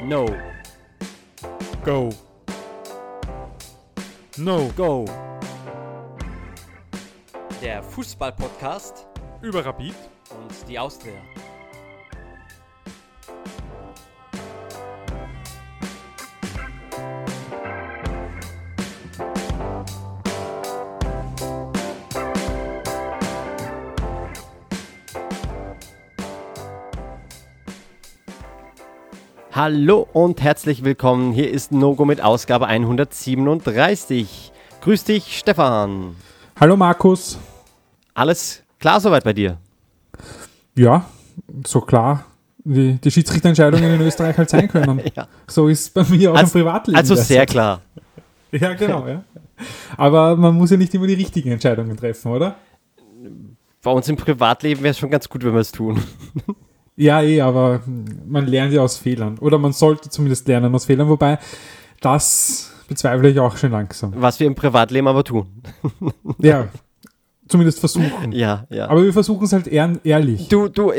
No. Go. No. Go. Der Fußball-Podcast Über Rapid und die Austria. Hallo und herzlich willkommen. Hier ist No-Go mit Ausgabe 137. Grüß dich, Stefan. Hallo Markus. Alles klar soweit bei dir? Ja, so klar, wie die Schiedsrichterentscheidungen in Österreich halt sein können. Ja. So ist es bei mir auch im Privatleben. Also sehr derzeit. klar. Ja, genau. Ja. Aber man muss ja nicht immer die richtigen Entscheidungen treffen, oder? Bei uns im Privatleben wäre es schon ganz gut, wenn wir es tun. Ja, aber man lernt ja aus Fehlern. Oder man sollte zumindest lernen aus Fehlern, wobei das bezweifle ich auch schon langsam. Was wir im Privatleben aber tun. Ja, zumindest versuchen. Ja. Aber wir versuchen es halt ehrlich.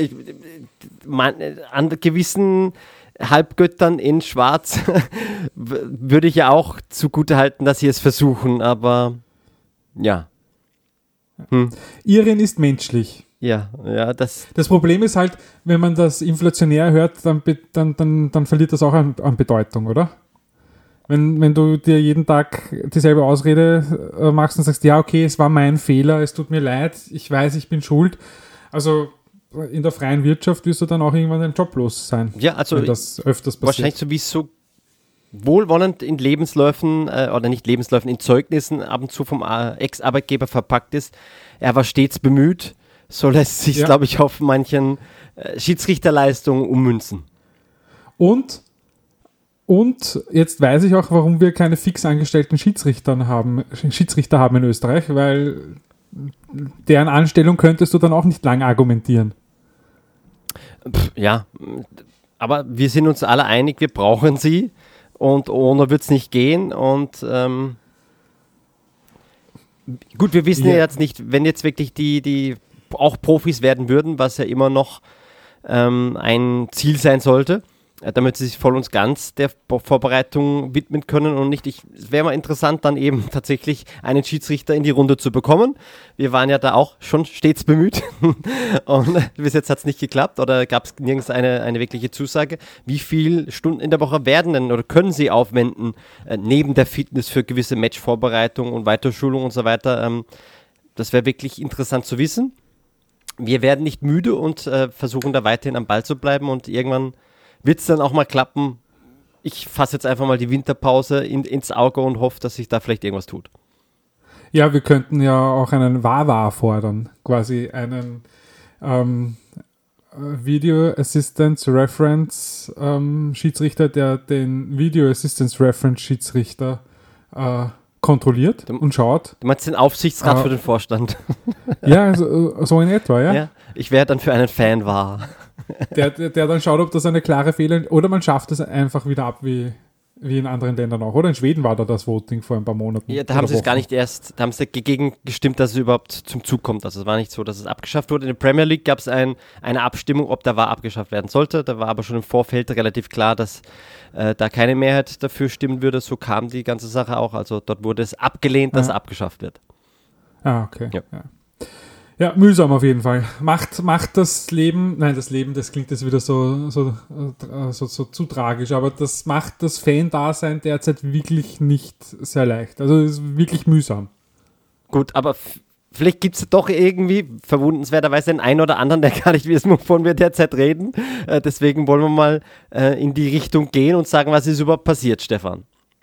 An gewissen Halbgöttern in Schwarz würde ich ja auch zugutehalten, dass sie es versuchen, aber ja. Irren ist menschlich. Ja, das Problem ist halt, wenn man das inflationär hört, dann verliert das auch an Bedeutung, oder? Wenn du dir jeden Tag dieselbe Ausrede machst und sagst, ja, okay, es war mein Fehler, es tut mir leid, ich weiß, ich bin schuld. Also in der freien Wirtschaft wirst du dann auch irgendwann deinen Job los sein, ja, also wenn das öfters passiert. wahrscheinlich so wie es so wohlwollend in Lebensläufen oder nicht Lebensläufen, in Zeugnissen ab und zu vom Ex-Arbeitgeber verpackt ist. Er war stets bemüht. So lässt sich, glaube ich, auf manchen Schiedsrichterleistungen ummünzen. Und jetzt weiß ich auch, warum wir keine fix angestellten Schiedsrichter haben in Österreich, weil deren Anstellung könntest du dann auch nicht lang argumentieren. Ja, aber wir sind uns alle einig, wir brauchen sie und ohne wird es nicht gehen und gut, wir wissen ja jetzt nicht, wenn jetzt wirklich die auch Profis werden würden, was ja immer noch ein Ziel sein sollte, damit sie sich voll und ganz der Vorbereitung widmen können und nicht, es wäre mal interessant, dann eben tatsächlich einen Schiedsrichter in die Runde zu bekommen. Wir waren ja da auch schon stets bemüht und bis jetzt hat es nicht geklappt oder gab es nirgends eine wirkliche Zusage. Wie viele Stunden in der Woche werden denn oder können sie aufwenden, neben der Fitness für gewisse Matchvorbereitung und Weiterschulung und so weiter? Das wäre wirklich interessant zu wissen. Wir werden nicht müde und versuchen da weiterhin am Ball zu bleiben und irgendwann wird es dann auch mal klappen. Ich fasse jetzt einfach mal die Winterpause ins Auge und hoffe, dass sich da vielleicht irgendwas tut. Ja, wir könnten ja auch einen VAR fordern, quasi einen Video Assistance Reference Schiedsrichter, der den Video Assistance Reference Schiedsrichter kontrolliert und schaut. Du meinst den Aufsichtsrat für den Vorstand? Ja, so in etwa, ja. Ich wäre dann für einen Fan wahr. Der dann schaut, ob das eine klare Fehler oder man schafft es einfach wieder ab wie in anderen Ländern auch. Oder in Schweden war da das Voting vor ein paar Monaten. Ja, da haben sie es gar nicht erst, da haben sie dagegen gestimmt, dass es überhaupt zum Zug kommt. Also es war nicht so, dass es abgeschafft wurde. In der Premier League gab es eine Abstimmung, ob der VAR abgeschafft werden sollte. Da war aber schon im Vorfeld relativ klar, dass da keine Mehrheit dafür stimmen würde. So kam die ganze Sache auch. Also dort wurde es abgelehnt, dass er abgeschafft wird. Ah, okay. Ja, mühsam auf jeden Fall. Macht das Leben, das klingt jetzt wieder so zu tragisch, aber das macht das Fan-Dasein derzeit wirklich nicht sehr leicht. Also es ist wirklich mühsam. Gut, aber vielleicht gibt es doch irgendwie verwundernswerterweise den einen oder anderen, der gar nicht weiß, wovon wir derzeit reden. Deswegen wollen wir mal in die Richtung gehen und sagen, was ist überhaupt passiert, Stefan?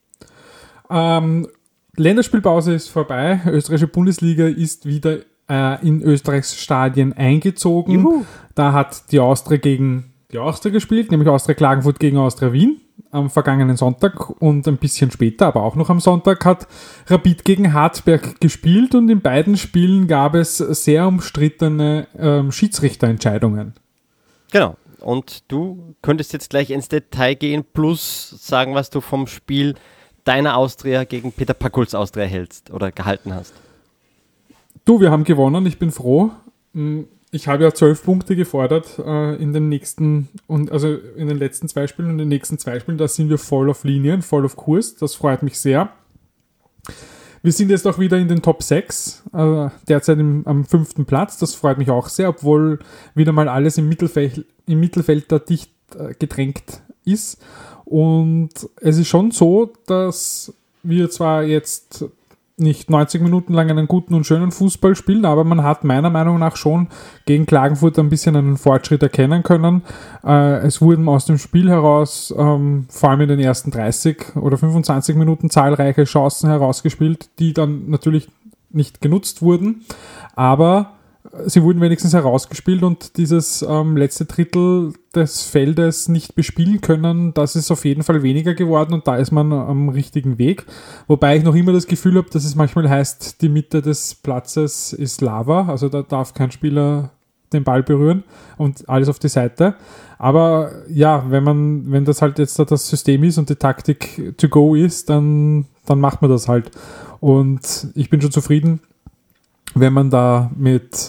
Länderspielpause ist vorbei. Österreichische Bundesliga ist wieder in Österreichs Stadien eingezogen. Juhu. Da hat die Austria gegen die Austria gespielt, nämlich Austria Klagenfurt gegen Austria Wien am vergangenen Sonntag und ein bisschen später, aber auch noch am Sonntag, hat Rapid gegen Hartberg gespielt und in beiden Spielen gab es sehr umstrittene Schiedsrichterentscheidungen. Genau. Und du könntest jetzt gleich ins Detail gehen, plus sagen, was du vom Spiel deiner Austria gegen Peter Pakuls Austria hältst oder gehalten hast. Du, wir haben gewonnen, ich bin froh. ich habe ja 12 Punkte gefordert in den letzten 2 Spielen und in den nächsten 2 Spielen, da sind wir voll auf Linien, voll auf Kurs, das freut mich sehr. Wir sind jetzt auch wieder in den Top 6, derzeit am 5. Platz, das freut mich auch sehr, obwohl wieder mal alles im Mittelfeld da dicht gedrängt ist. Und es ist schon so, dass wir zwar jetzt nicht 90 Minuten lang einen guten und schönen Fußball spielen, aber man hat meiner Meinung nach schon gegen Klagenfurt ein bisschen einen Fortschritt erkennen können. Es wurden aus dem Spiel heraus, vor allem in den ersten 30 oder 25 Minuten, zahlreiche Chancen herausgespielt, die dann natürlich nicht genutzt wurden, aber sie wurden wenigstens herausgespielt und dieses letzte Drittel des Feldes nicht bespielen können, das ist auf jeden Fall weniger geworden und da ist man am richtigen Weg. Wobei ich noch immer das Gefühl habe, dass es manchmal heißt, die Mitte des Platzes ist Lava, also da darf kein Spieler den Ball berühren und alles auf die Seite. Aber ja, wenn das halt jetzt das System ist und die Taktik to go ist, dann macht man das halt. Und ich bin schon zufrieden, wenn man da mit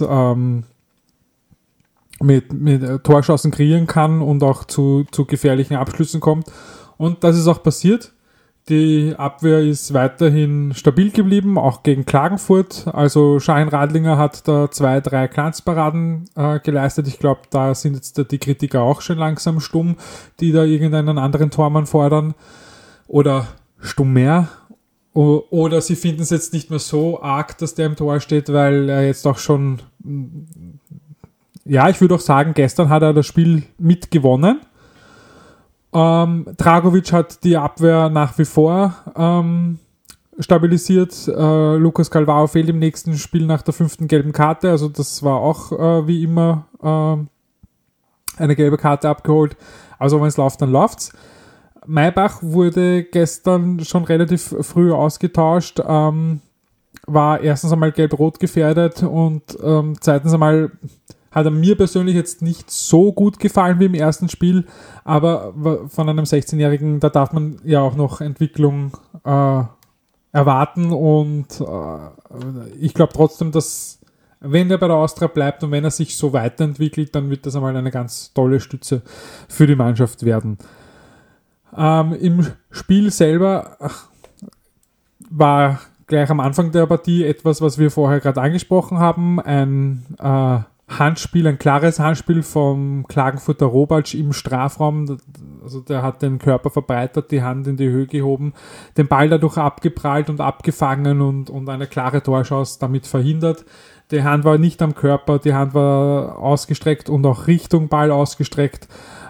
Torschancen kreieren kann und auch zu gefährlichen Abschlüssen kommt. Und das ist auch passiert. Die Abwehr ist weiterhin stabil geblieben, auch gegen Klagenfurt. Also Shahin Radlinger hat da 2-3 Glanzparaden geleistet. Ich glaube, da sind jetzt die Kritiker auch schon langsam stumm, die da irgendeinen anderen Tormann fordern. Oder stummer. Oder sie finden es jetzt nicht mehr so arg, dass der im Tor steht, weil er jetzt auch schon, ja, ich würde auch sagen, gestern hat er das Spiel mitgewonnen. Dragovic hat die Abwehr nach wie vor stabilisiert. Lukas Calvao fehlt im nächsten Spiel nach der 5. gelben Karte, also das war auch wie immer eine gelbe Karte abgeholt. Also wenn es läuft, dann läuft's. Maybach wurde gestern schon relativ früh ausgetauscht, war erstens einmal gelb-rot gefährdet und zweitens einmal hat er mir persönlich jetzt nicht so gut gefallen wie im ersten Spiel, aber von einem 16-Jährigen, da darf man ja auch noch Entwicklung erwarten und ich glaube trotzdem, dass wenn er bei der Austria bleibt und wenn er sich so weiterentwickelt, dann wird das einmal eine ganz tolle Stütze für die Mannschaft werden. Im Spiel selber war gleich am Anfang der Partie etwas, was wir vorher gerade angesprochen haben, ein Handspiel, ein klares Handspiel vom Klagenfurter Robalc im Strafraum. Also der hat den Körper verbreitert, die Hand in die Höhe gehoben, den Ball dadurch abgeprallt und abgefangen und eine klare Torchance damit verhindert. Die Hand war nicht am Körper, die Hand war ausgestreckt und auch Richtung Ball ausgestreckt.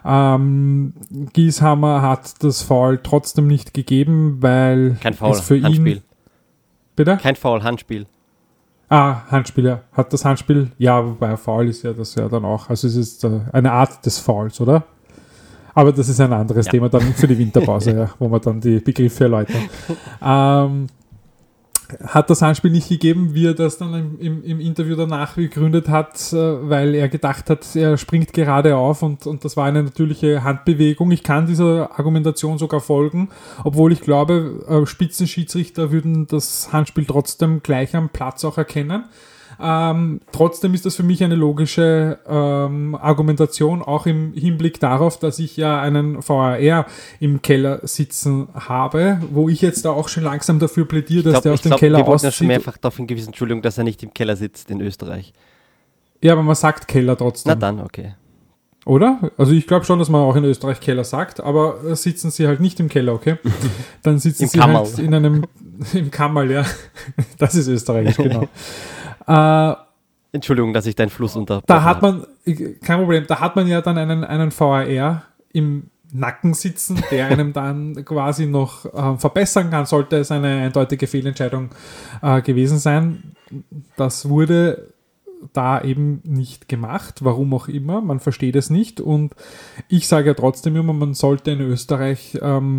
Gieshammer hat das Foul trotzdem nicht gegeben, weil kein Foul, es für Handspiel. ihn... Bitte? Kein Foul, Handspiel. Handspiel, ja. Hat das Handspiel... Ja, wobei Foul ist ja das ja dann auch. Also es ist eine Art des Fouls, oder? Aber das ist ein anderes Thema dann für die Winterpause, ja, wo wir dann die Begriffe erläutern. Hat das Handspiel nicht gegeben, wie er das dann im Interview danach begründet hat, weil er gedacht hat, er springt gerade auf und das war eine natürliche Handbewegung. Ich kann dieser Argumentation sogar folgen, obwohl ich glaube, Spitzenschiedsrichter würden das Handspiel trotzdem gleich am Platz auch erkennen. Trotzdem ist das für mich eine logische Argumentation, auch im Hinblick darauf, dass ich ja einen VAR im Keller sitzen habe, wo ich jetzt da auch schon langsam dafür plädiere, dass der aus dem Keller auszieht. Wir wurden ja schon mehrfach darauf hingewiesen, Entschuldigung, dass er nicht im Keller sitzt in Österreich. Ja, aber man sagt Keller trotzdem. Na dann, okay. Oder? Also ich glaube schon, dass man auch in Österreich Keller sagt, aber sitzen sie halt nicht im Keller, okay? Dann sitzen sie Kammerl. halt im Kammerl, ja. Das ist österreichisch, genau. Entschuldigung, dass ich deinen Fluss unterbrochen Da hat man, kein Problem, da hat man ja dann einen VAR im Nacken sitzen, der einem dann quasi noch verbessern kann, sollte es eine eindeutige Fehlentscheidung gewesen sein. Das wurde da eben nicht gemacht, warum auch immer, man versteht es nicht und ich sage ja trotzdem immer, man sollte in Österreich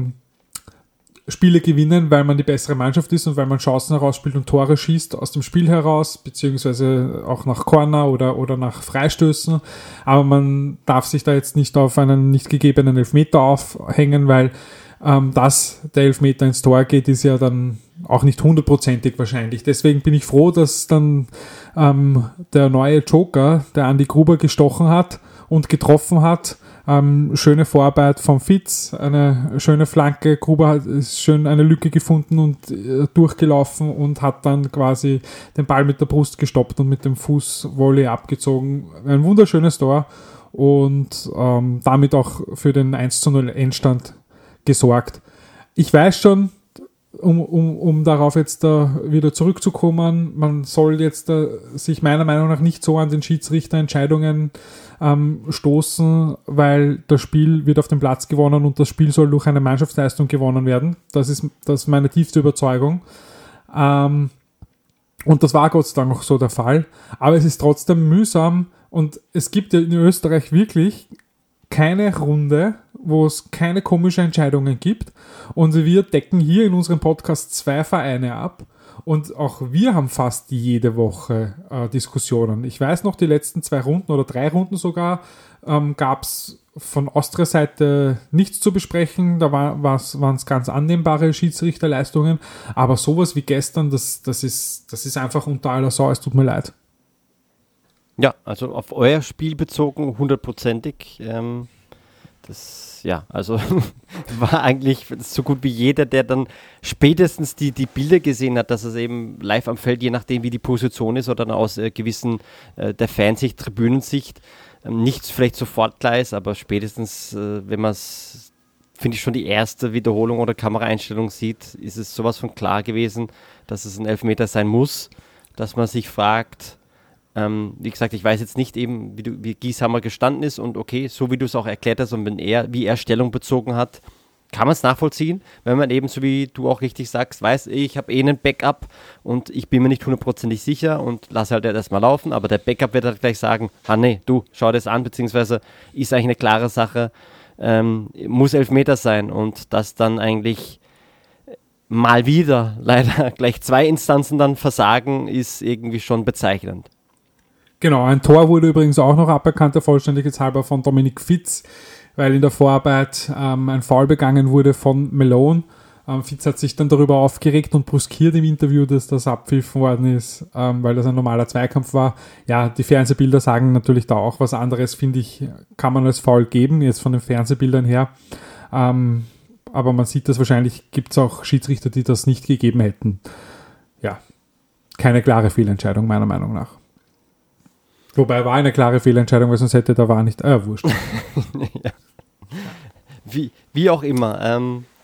Spiele gewinnen, weil man die bessere Mannschaft ist und weil man Chancen herausspielt und Tore schießt aus dem Spiel heraus, beziehungsweise auch nach Corner oder nach Freistößen. Aber man darf sich da jetzt nicht auf einen nicht gegebenen Elfmeter aufhängen, weil dass der Elfmeter ins Tor geht, ist ja dann auch nicht 100%ig wahrscheinlich. Deswegen bin ich froh, dass dann der neue Joker, der Andi Gruber, gestochen hat und getroffen hat. Schöne Vorarbeit vom Fitz, eine schöne Flanke. Gruber hat schön eine Lücke gefunden und durchgelaufen und hat dann quasi den Ball mit der Brust gestoppt und mit dem Fuß Volley abgezogen. Ein wunderschönes Tor und damit auch für den 1:0 Endstand gesorgt. Ich weiß schon, um darauf jetzt wieder zurückzukommen, man soll jetzt sich meiner Meinung nach nicht so an den Schiedsrichterentscheidungen stoßen, weil das Spiel wird auf dem Platz gewonnen und das Spiel soll durch eine Mannschaftsleistung gewonnen werden. Das ist meine tiefste Überzeugung. Und das war Gott sei Dank auch so der Fall. Aber es ist trotzdem mühsam und es gibt ja in Österreich wirklich keine Runde, wo es keine komischen Entscheidungen gibt. Und wir decken hier in unserem Podcast 2 Vereine ab. Und auch wir haben fast jede Woche Diskussionen. Ich weiß noch, die letzten 2 Runden oder 3 Runden sogar gab es von Austria-Seite nichts zu besprechen. Da waren es ganz annehmbare Schiedsrichterleistungen. Aber sowas wie gestern, das ist einfach unter aller Sau. Es tut mir leid. Ja, also auf euer Spiel bezogen 100%ig. Also war eigentlich so gut wie jeder, der dann spätestens die Bilder gesehen hat, dass es eben live am Feld, je nachdem wie die Position ist oder dann aus gewissen der Fansicht, Tribünensicht, nichts vielleicht sofort klar ist, aber spätestens, wenn man es, finde ich, schon die erste Wiederholung oder Kameraeinstellung sieht, ist es sowas von klar gewesen, dass es ein Elfmeter sein muss, dass man sich fragt, wie gesagt, ich weiß jetzt nicht eben, wie Gieshammer gestanden ist und okay, so wie du es auch erklärt hast und wie er Stellung bezogen hat, kann man es nachvollziehen, wenn man eben, so wie du auch richtig sagst, weiß, ich habe einen Backup und ich bin mir nicht 100% sicher und lasse halt erstmal laufen, aber der Backup wird halt gleich sagen, nee, du, schau das an, beziehungsweise ist eigentlich eine klare Sache, muss Elfmeter sein und das dann eigentlich mal wieder leider gleich 2 Instanzen dann versagen, ist irgendwie schon bezeichnend. Genau, ein Tor wurde übrigens auch noch aberkannt, der Vollständigkeit halber, von Dominik Fitz, weil in der Vorarbeit ein Foul begangen wurde von Malone. Fitz hat sich dann darüber aufgeregt und brüskiert im Interview, dass das abpfiffen worden ist, weil das ein normaler Zweikampf war. Ja, die Fernsehbilder sagen natürlich da auch was anderes, finde ich, kann man als Foul geben, jetzt von den Fernsehbildern her. Aber man sieht das wahrscheinlich, gibt es auch Schiedsrichter, die das nicht gegeben hätten. Ja, keine klare Fehlentscheidung meiner Meinung nach. Wobei war eine klare Fehlentscheidung, weil sonst hätte der war nicht, wurscht. Ja. Wie auch immer.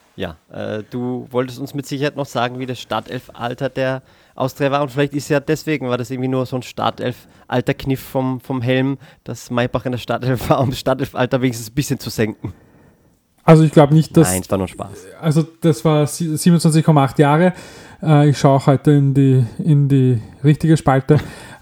Du wolltest uns mit Sicherheit noch sagen, wie das Startelf-Alter der Austria war und vielleicht ist ja deswegen, war das irgendwie nur so ein Startelf-Alter-Kniff vom Helm, dass Maybach in der Startelf war, um das Startelf-Alter wenigstens ein bisschen zu senken. Also ich glaube nicht, dass... Nein, es war nur Spaß. Also das war 27,8 Jahre. Ich schaue auch heute in die richtige Spalte.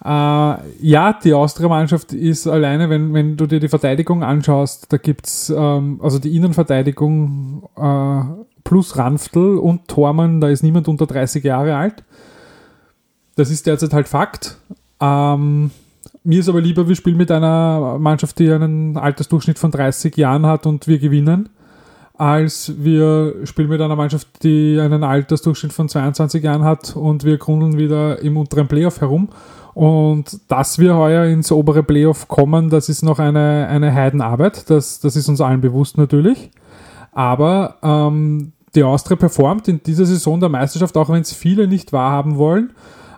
Ja, die Austria-Mannschaft ist alleine, wenn du dir die Verteidigung anschaust, da gibt es also die Innenverteidigung plus Ranftl und Thormann, da ist niemand unter 30 Jahre alt. Das ist derzeit halt Fakt. Mir ist aber lieber, wir spielen mit einer Mannschaft, die einen Altersdurchschnitt von 30 Jahren hat und wir gewinnen, als wir spielen mit einer Mannschaft, die einen Altersdurchschnitt von 22 Jahren hat und wir grundeln wieder im unteren Playoff herum. Und dass wir heuer ins obere Playoff kommen, das ist noch eine Heidenarbeit, das ist uns allen bewusst natürlich. Aber die Austria performt in dieser Saison der Meisterschaft, auch wenn es viele nicht wahrhaben wollen,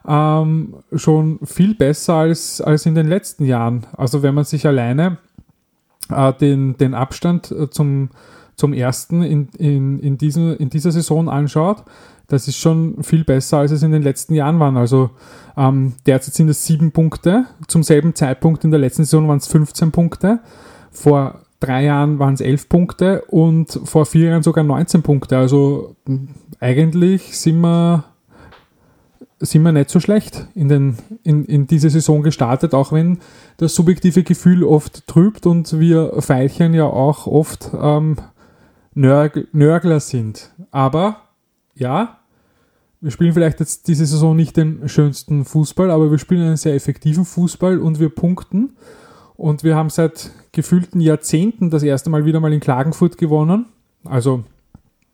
schon viel besser als in den letzten Jahren. Also wenn man sich alleine den Abstand zum Ersten in dieser Saison anschaut, das ist schon viel besser, als es in den letzten Jahren waren. Also derzeit sind es 7 Punkte. Zum selben Zeitpunkt in der letzten Saison waren es 15 Punkte. Vor 3 Jahren waren es 11 Punkte und vor 4 Jahren sogar 19 Punkte. Also eigentlich sind wir nicht so schlecht in diese Saison gestartet, auch wenn das subjektive Gefühl oft trübt und wir Veilchen ja auch oft Nörgler sind. Aber ja, wir spielen vielleicht jetzt diese Saison nicht den schönsten Fußball, aber wir spielen einen sehr effektiven Fußball und wir punkten. Und wir haben seit gefühlten Jahrzehnten das erste Mal wieder mal in Klagenfurt gewonnen. Also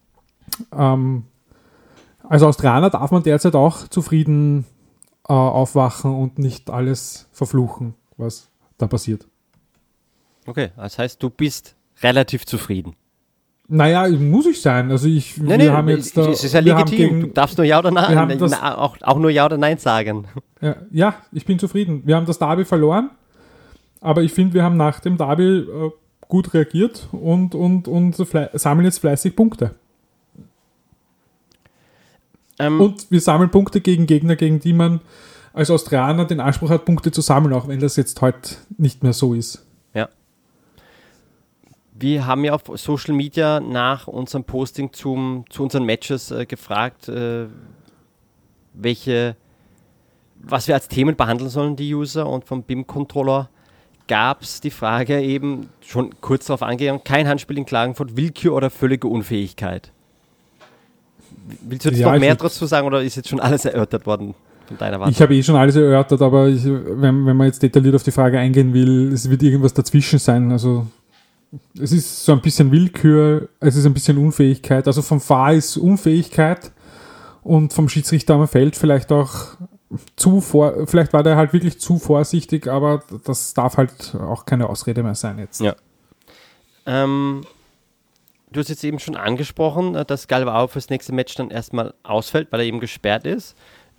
als Australier darf man derzeit auch zufrieden aufwachen und nicht alles verfluchen, was da passiert. Okay, das heißt, du bist relativ zufrieden. Naja, muss ich sein. Also wir haben jetzt es ist ja legitim. Du darfst nur Ja oder Nein, auch nur Ja oder Nein sagen. Ja, ich bin zufrieden. Wir haben das Derby verloren, aber ich finde, wir haben nach dem Derby gut reagiert und sammeln jetzt fleißig Punkte. Und wir sammeln Punkte gegen Gegner, gegen die man als Australier den Anspruch hat, Punkte zu sammeln, auch wenn das jetzt heute nicht mehr so ist. Ja. Wir haben ja auf Social Media nach unserem Posting zu unseren Matches gefragt, was wir als Themen behandeln sollen, die User, und vom BIM-Controller gab es die Frage eben, schon kurz darauf angegangen, kein Handspiel in Klagenfurt, Willkür oder völlige Unfähigkeit. Willst du jetzt noch mehr dazu sagen oder ist jetzt schon alles erörtert worden von deiner Warte? Ich habe schon alles erörtert, aber wenn man jetzt detailliert auf die Frage eingehen will, es wird irgendwas dazwischen sein. Also es ist so ein bisschen Willkür, es ist ein bisschen Unfähigkeit. Also vom VAR ist Unfähigkeit und vom Schiedsrichter am Feld vielleicht auch vielleicht war der halt wirklich zu vorsichtig, aber das darf halt auch keine Ausrede mehr sein jetzt. Ja. Du hast jetzt eben schon angesprochen, dass Galvao fürs nächste Match dann erstmal ausfällt, weil er eben gesperrt ist.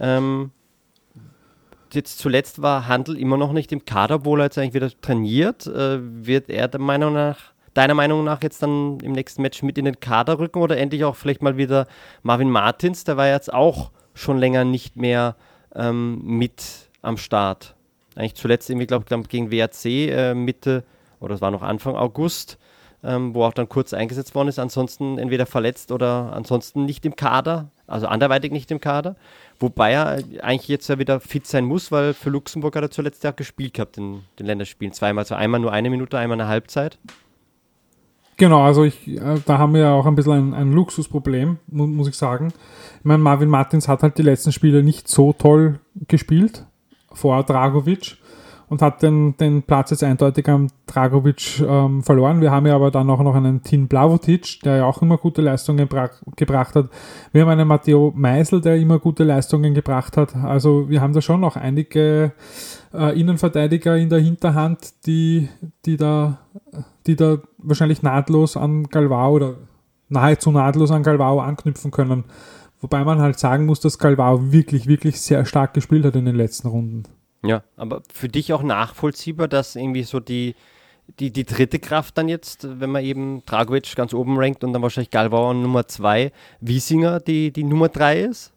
Jetzt zuletzt war Handel immer noch nicht im Kader, obwohl er jetzt eigentlich wieder trainiert. Wird er deiner Meinung nach jetzt dann im nächsten Match mit in den Kader rücken oder endlich auch vielleicht mal wieder Marvin Martins? Der war jetzt auch schon länger nicht mehr mit am Start. Eigentlich zuletzt irgendwie, glaube ich, gegen WRC Mitte, oder es war noch Anfang August, wo auch dann kurz eingesetzt worden ist. Ansonsten entweder verletzt oder ansonsten nicht im Kader, also anderweitig nicht im Kader. Wobei er eigentlich jetzt ja wieder fit sein muss, weil für Luxemburg hat er zuletzt ja auch gespielt gehabt in den Länderspielen. Zweimal, also einmal nur 1 Minute, einmal eine Halbzeit. Genau, also da haben wir ja auch ein bisschen ein Luxusproblem, muss ich sagen. Ich meine, Marvin Martins hat halt die letzten Spiele nicht so toll gespielt vor Dragovic und hat den Platz jetzt eindeutig am Dragovic verloren. Wir haben ja aber dann auch noch einen Tin Blavotic, der ja auch immer gute Leistungen gebracht hat. Wir haben einen Matteo Meisel, der immer gute Leistungen gebracht hat. Also wir haben da schon noch einige Innenverteidiger in der Hinterhand, die da wahrscheinlich nahtlos an Galvao oder nahezu nahtlos an Galvao anknüpfen können. Wobei man halt sagen muss, dass Galvao wirklich, wirklich sehr stark gespielt hat in den letzten Runden. Ja, aber für dich auch nachvollziehbar, dass irgendwie so die dritte Kraft dann jetzt, wenn man eben Dragovic ganz oben rankt und dann wahrscheinlich Galvao an Nummer 2, Wiesinger die Nummer 3 ist?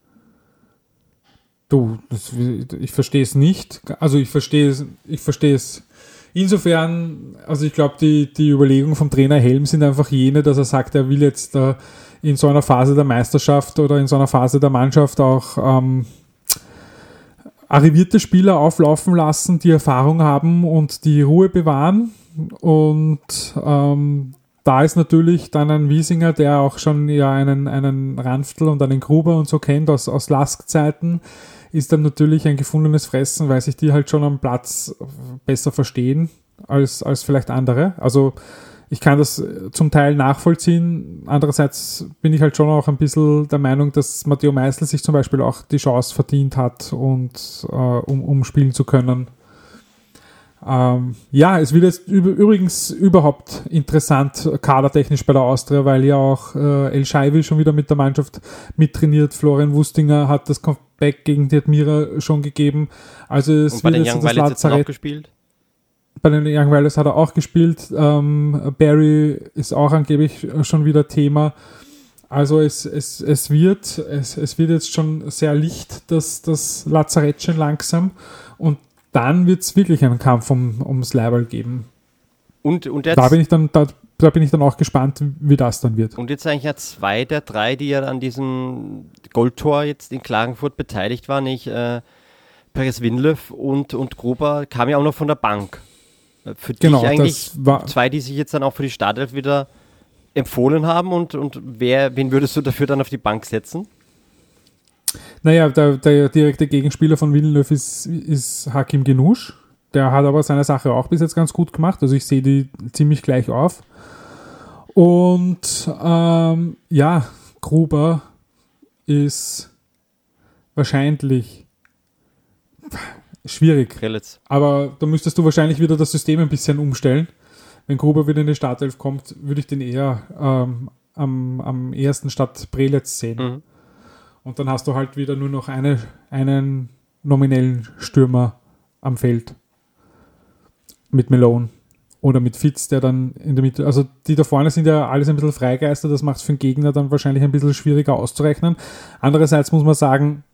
Ich verstehe es nicht. Also ich verstehe es insofern, also ich glaube, die Überlegungen vom Trainer Helm sind einfach jene, dass er sagt, er will jetzt in so einer Phase der Meisterschaft oder in so einer Phase der Mannschaft auch arrivierte Spieler auflaufen lassen, die Erfahrung haben und die Ruhe bewahren. Und da ist natürlich dann ein Wiesinger, der auch schon ja einen Ranftl und einen Gruber und so kennt aus Lask-Zeiten, ist dann natürlich ein gefundenes Fressen, weil sich die halt schon am Platz besser verstehen als vielleicht andere. Also ich kann das zum Teil nachvollziehen. Andererseits bin ich halt schon auch ein bisschen der Meinung, dass Matteo Meisel sich zum Beispiel auch die Chance verdient hat, und um spielen zu können. Es wird jetzt übrigens überhaupt interessant kadertechnisch bei der Austria, weil ja auch El Shaiwi schon wieder mit der Mannschaft mittrainiert. Florian Wustinger hat das Comeback gegen die Admira schon gegeben. Also es und bei den Young Violets jetzt auch gespielt? Bei den Young Violets hat er auch gespielt. Barry ist auch angeblich schon wieder Thema. Also es wird jetzt schon sehr licht, das Lazarettchen langsam, und dann wird es wirklich einen Kampf ums Leiberl geben. Und jetzt, da bin ich dann auch gespannt, wie das dann wird. Und jetzt eigentlich ja 2 der 3, die ja an diesem Goldtor jetzt in Klagenfurt beteiligt waren, nicht Perez Winlöf und Gruber, kam ja auch noch von der Bank. Für dich eigentlich 2, die sich jetzt dann auch für die Startelf wieder empfohlen haben, und wen würdest du dafür dann auf die Bank setzen? Naja, der direkte Gegenspieler von Villeneuve ist Hakim Genouche. Der hat aber seine Sache auch bis jetzt ganz gut gemacht. Also ich sehe die ziemlich gleich auf. Und Gruber ist wahrscheinlich schwierig. Prelitz. Aber da müsstest du wahrscheinlich wieder das System ein bisschen umstellen. Wenn Gruber wieder in die Startelf kommt, würde ich den eher am ersten statt Prelitz sehen. Mhm. Und dann hast du halt wieder nur noch einen nominellen Stürmer am Feld. Mit Malone. Oder mit Fitz, der dann in der Mitte, also die da vorne sind ja alles ein bisschen Freigeister, das macht es für den Gegner dann wahrscheinlich ein bisschen schwieriger auszurechnen. Andererseits muss man sagen,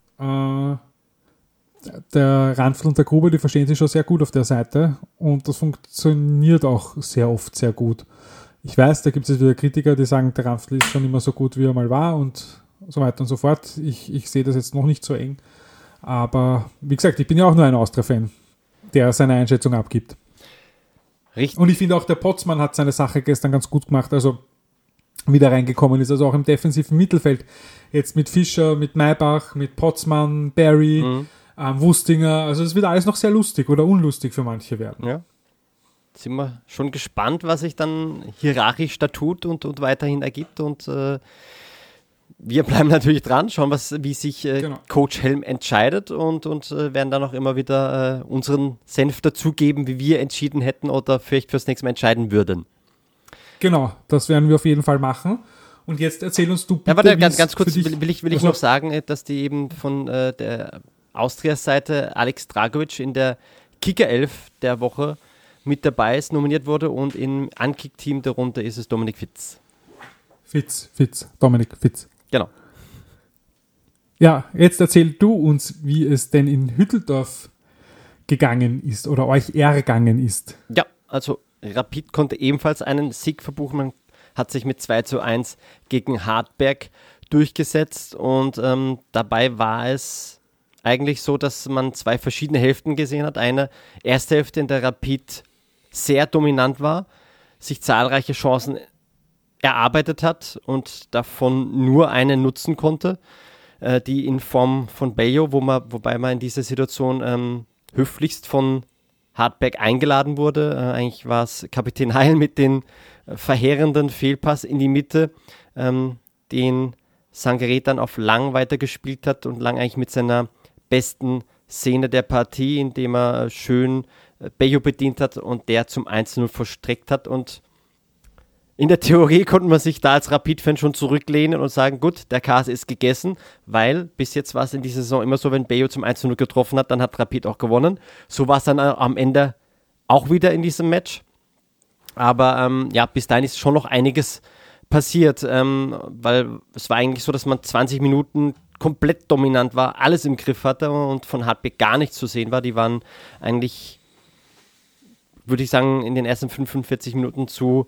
der Ranftl und der Gruber, die verstehen sich schon sehr gut auf der Seite und das funktioniert auch sehr oft sehr gut. Ich weiß, da gibt es wieder Kritiker, die sagen, der Ranftl ist schon immer so gut, wie er mal war und so weiter und so fort. Ich sehe das jetzt noch nicht so eng. Aber wie gesagt, ich bin ja auch nur ein Austria-Fan, der seine Einschätzung abgibt. Richtig. Und ich finde auch, der Potzmann hat seine Sache gestern ganz gut gemacht, also wieder reingekommen ist, also auch im defensiven Mittelfeld. Jetzt mit Fischer, mit Maybach, mit Potzmann, Barry, Wustinger, also es wird alles noch sehr lustig oder unlustig für manche werden. Ja. Sind wir schon gespannt, was sich dann hierarchisch da tut und weiterhin ergibt und wir bleiben natürlich dran, schauen, wie sich Coach Helm entscheidet und werden dann auch immer wieder unseren Senf dazugeben, wie wir entschieden hätten oder vielleicht fürs nächste Mal entscheiden würden. Genau, das werden wir auf jeden Fall machen. Und jetzt erzähl uns du bitte, warte, ganz kurz will ich noch sagen, dass die eben von der Austria-Seite Alex Dragovic in der Kicker-Elf der Woche mit dabei ist, nominiert wurde und im Ankick-Team der Runde ist es Dominik Fitz. Dominik Fitz. Genau. Ja, jetzt erzähl du uns, wie es denn in Hütteldorf gegangen ist oder euch ergangen ist. Ja, also Rapid konnte ebenfalls einen Sieg verbuchen. Man hat sich mit 2:1 gegen Hartberg durchgesetzt und dabei war es eigentlich so, dass man zwei verschiedene Hälften gesehen hat. Eine erste Hälfte, in der Rapid sehr dominant war, sich zahlreiche Chancen erarbeitet hat und davon nur eine nutzen konnte, die in Form von Bello, wobei man in dieser Situation höflichst von Hartberg eingeladen wurde. Eigentlich war es Kapitän Heil mit dem verheerenden Fehlpass in die Mitte, den Sangaré dann auf Lang weitergespielt hat und Lang eigentlich mit seiner besten Szene der Partie, indem er schön Bello bedient hat und der zum 1:0 verstreckt hat. Und in der Theorie konnte man sich da als Rapid-Fan schon zurücklehnen und sagen, gut, der Käse ist gegessen, weil bis jetzt war es in dieser Saison immer so, wenn Bello zum 1:0 getroffen hat, dann hat Rapid auch gewonnen. So war es dann am Ende auch wieder in diesem Match. Aber bis dahin ist schon noch einiges passiert, weil es war eigentlich so, dass man 20 Minuten komplett dominant war, alles im Griff hatte und von Hartberg gar nichts zu sehen war. Die waren eigentlich, würde ich sagen, in den ersten 45 Minuten zu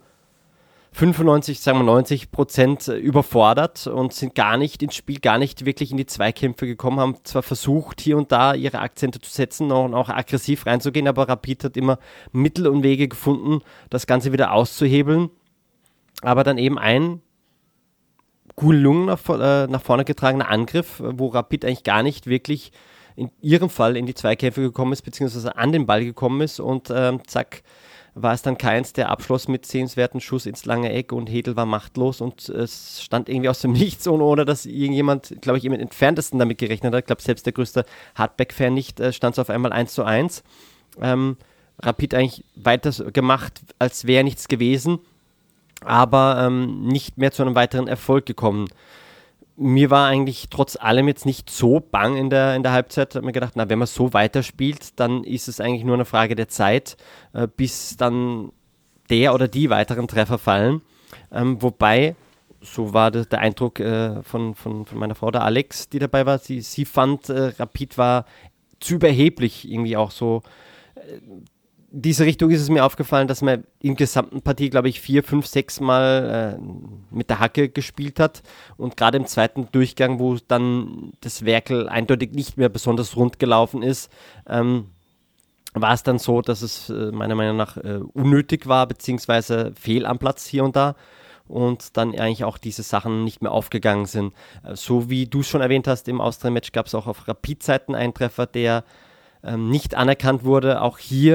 90% überfordert und sind gar nicht ins Spiel, gar nicht wirklich in die Zweikämpfe gekommen, haben zwar versucht, hier und da ihre Akzente zu setzen und auch aggressiv reinzugehen, aber Rapid hat immer Mittel und Wege gefunden, das Ganze wieder auszuhebeln, aber dann eben ein gelungen nach vorne getragener Angriff, wo Rapid eigentlich gar nicht wirklich in ihrem Fall in die Zweikämpfe gekommen ist, beziehungsweise an den Ball gekommen ist und zack, war es dann Keins, der abschloss mit sehenswerten Schuss ins lange Eck und Hedl war machtlos und es stand irgendwie aus dem Nichts, ohne dass irgendjemand, glaube ich, im Entferntesten damit gerechnet hat. Ich glaube, selbst der größte Hartberg-Fan nicht, stand es auf einmal 1:1. Rapid eigentlich weiter gemacht, als wäre nichts gewesen, aber nicht mehr zu einem weiteren Erfolg gekommen. Mir war eigentlich trotz allem jetzt nicht so bang in der Halbzeit. Ich habe mir gedacht, wenn man so weiterspielt, dann ist es eigentlich nur eine Frage der Zeit, bis dann der oder die weiteren Treffer fallen. Wobei, so war der Eindruck von meiner Frau, der Alex, die dabei war, sie fand, Rapid war zu überheblich irgendwie auch so. Diese Richtung ist es mir aufgefallen, dass man in der gesamten Partie, glaube ich, 4, 5, 6 Mal mit der Hacke gespielt hat und gerade im zweiten Durchgang, wo dann das Werkel eindeutig nicht mehr besonders rund gelaufen ist, war es dann so, dass es meiner Meinung nach unnötig war, beziehungsweise fehl am Platz hier und da und dann eigentlich auch diese Sachen nicht mehr aufgegangen sind. So wie du es schon erwähnt hast, im Austria-Match gab es auch auf Rapid-Seiten einen Treffer, der nicht anerkannt wurde. Auch hier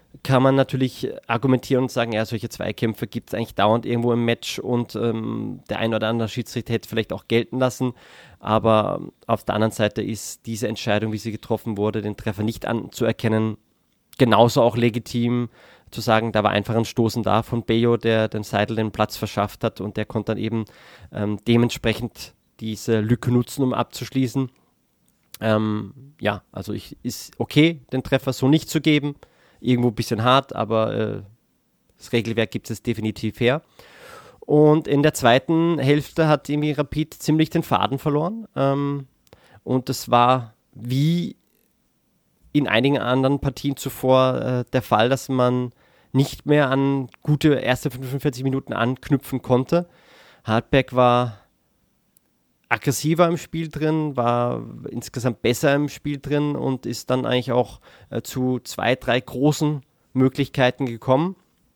kann man natürlich argumentieren und sagen, ja, solche Zweikämpfe gibt es eigentlich dauernd irgendwo im Match und der ein oder andere Schiedsrichter hätte vielleicht auch gelten lassen, aber auf der anderen Seite ist diese Entscheidung, wie sie getroffen wurde, den Treffer nicht anzuerkennen, genauso auch legitim zu sagen, da war einfach ein Stoßen da von Bello, der dem Seidel den Platz verschafft hat und der konnte dann eben dementsprechend diese Lücke nutzen, um abzuschließen. Ja, also ist okay, den Treffer so nicht zu geben. Irgendwo ein bisschen hart, aber das Regelwerk gibt es definitiv her. Und in der zweiten Hälfte hat irgendwie Rapid ziemlich den Faden verloren. Und das war wie in einigen anderen Partien zuvor der Fall, dass man nicht mehr an gute erste 45 Minuten anknüpfen konnte. Hartberg war aggressiver im Spiel drin, war insgesamt besser im Spiel drin und ist dann eigentlich auch zu 2, 3 großen Möglichkeiten gekommen.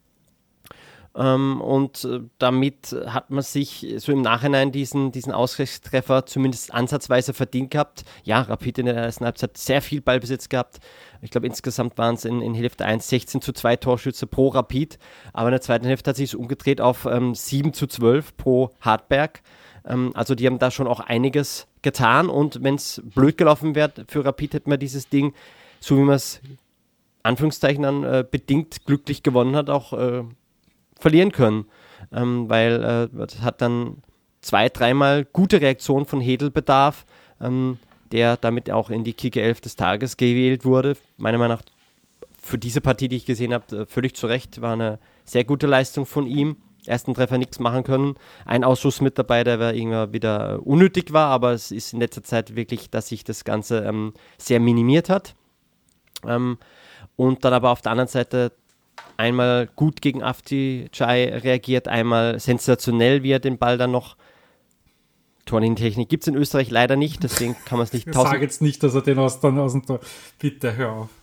Und damit hat man sich so im Nachhinein diesen Ausgleichstreffer zumindest ansatzweise verdient gehabt. Ja, Rapid in der ersten Halbzeit sehr viel Ballbesitz gehabt. Ich glaube, insgesamt waren es in Hälfte 1 16:2 Torschüsse pro Rapid. Aber in der zweiten Hälfte hat sich es umgedreht auf 7:12 pro Hartberg. Also die haben da schon auch einiges getan. Und wenn es blöd gelaufen wäre für Rapid, hätte man dieses Ding, so wie man es Anführungszeichen dann bedingt glücklich gewonnen hat, auch verlieren können, weil es hat dann 2-, 3-mal gute Reaktionen von Hedl bedarf, der damit auch in die Kicker 11 des Tages gewählt wurde. Meiner Meinung nach für diese Partie, die ich gesehen habe, völlig zu Recht, war eine sehr gute Leistung von ihm. Ersten Treffer nichts machen können. Ein Ausschuss mit dabei, der irgendwann wieder unnötig war, aber es ist in letzter Zeit wirklich, dass sich das Ganze sehr minimiert hat. Und dann aber auf der anderen Seite einmal gut gegen Avcı reagiert, einmal sensationell, wie er den Ball dann noch. Torlinientechnik gibt es in Österreich leider nicht, deswegen kann man es nicht tausend. Sag jetzt nicht, dass er den aus dem Tor. Bitte, hör auf.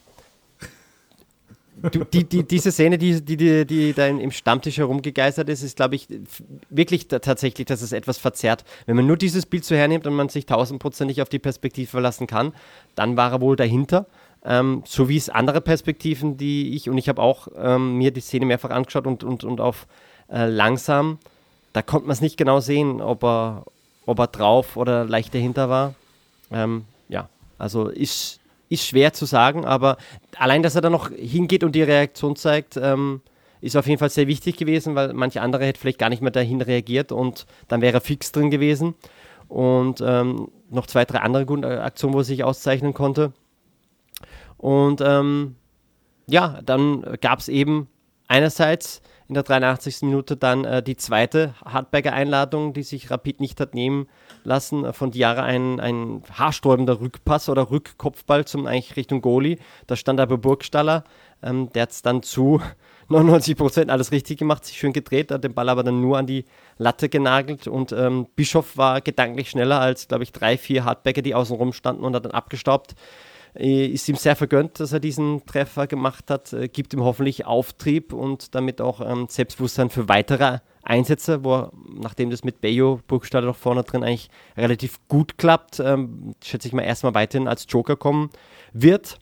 Diese Szene, die da im Stammtisch herumgegeistert ist, glaube ich, wirklich tatsächlich, dass es etwas verzerrt. Wenn man nur dieses Bild so hernimmt und man sich 1000%ig auf die Perspektive verlassen kann, dann war er wohl dahinter. So wie es andere Perspektiven, ich habe auch mir die Szene mehrfach angeschaut und auf langsam, da konnte man es nicht genau sehen, ob er drauf oder leicht dahinter war. Ja, also ist schwer zu sagen, aber allein, dass er da noch hingeht und die Reaktion zeigt, ist auf jeden Fall sehr wichtig gewesen, weil manche andere hätte vielleicht gar nicht mehr dahin reagiert und dann wäre er fix drin gewesen. Und noch 2, 3 andere gute Aktionen, wo er sich auszeichnen konnte. Und ja, dann gab es eben einerseits in der 83. Minute dann die zweite Hartberger Einladung, die sich Rapid nicht hat nehmen lassen. Von Diarra ein haarsträubender Rückpass oder Rückkopfball zum eigentlich Richtung Goalie. Da stand aber Burgstaller, der hat es dann zu 99% alles richtig gemacht, sich schön gedreht, hat den Ball aber dann nur an die Latte genagelt und Bischof war gedanklich schneller als, glaube ich, 3, 4 Hartberger, die außen rum standen und hat dann abgestaubt. Ist ihm sehr vergönnt, dass er diesen Treffer gemacht hat, gibt ihm hoffentlich Auftrieb und damit auch Selbstbewusstsein für weitere Einsätze, nachdem das mit Bello, Burgstaller noch vorne drin eigentlich relativ gut klappt, schätze ich mal erstmal weiterhin als Joker kommen wird.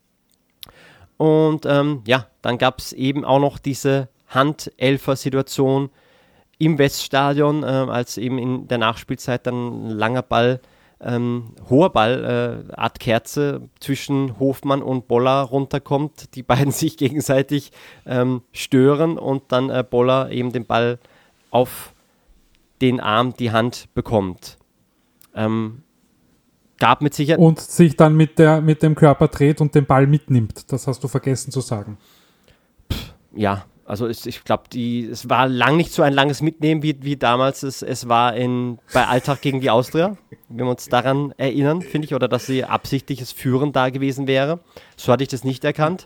Und ja, dann gab es eben auch noch diese Handelfer-Situation im Weststadion, als eben in der Nachspielzeit dann ein langer Ball, hoher Ball, Art Kerze zwischen Hofmann und Boller runterkommt, die beiden sich gegenseitig stören und dann Boller eben den Ball auf den Arm, die Hand bekommt. Gab mit Sicherheit... Und sich dann mit dem Körper dreht und den Ball mitnimmt. Das hast du vergessen zu sagen. Ja, also ich glaube, es war lang nicht so ein langes Mitnehmen, wie damals es war bei Alltag gegen die Austria, wenn wir uns daran erinnern, finde ich, oder dass sie absichtliches Führen da gewesen wäre. So hatte ich das nicht erkannt.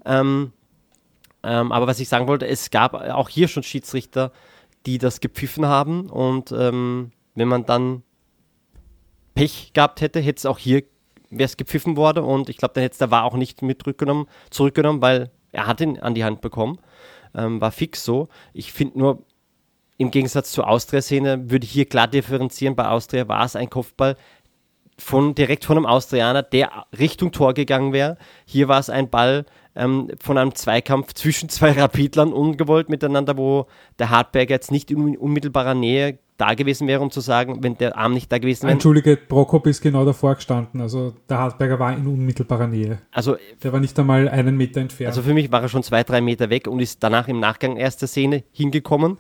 Aber was ich sagen wollte, es gab auch hier schon Schiedsrichter, die das gepfiffen haben und wenn man dann Pech gehabt hätte, wäre es gepfiffen worden und ich glaube, dann hätte es der VAR auch nicht mit zurückgenommen, weil er hat ihn an die Hand bekommen. War fix so. Ich finde nur, im Gegensatz zur Austria-Szene würde ich hier klar differenzieren. Bei Austria war es ein Kopfball. direkt von einem Austrianer, der Richtung Tor gegangen wäre. Hier war es ein Ball von einem Zweikampf zwischen zwei Rapidlern ungewollt miteinander, wo der Hartberger jetzt nicht in unmittelbarer Nähe da gewesen wäre, um zu sagen, wenn der Arm nicht da gewesen wäre. Entschuldige, Prokop ist genau davor gestanden. Also der Hartberger war in unmittelbarer Nähe. Also, der war nicht einmal einen Meter entfernt. Also für mich war er schon 2-3 Meter weg und ist danach im Nachgang erst der Szene hingekommen.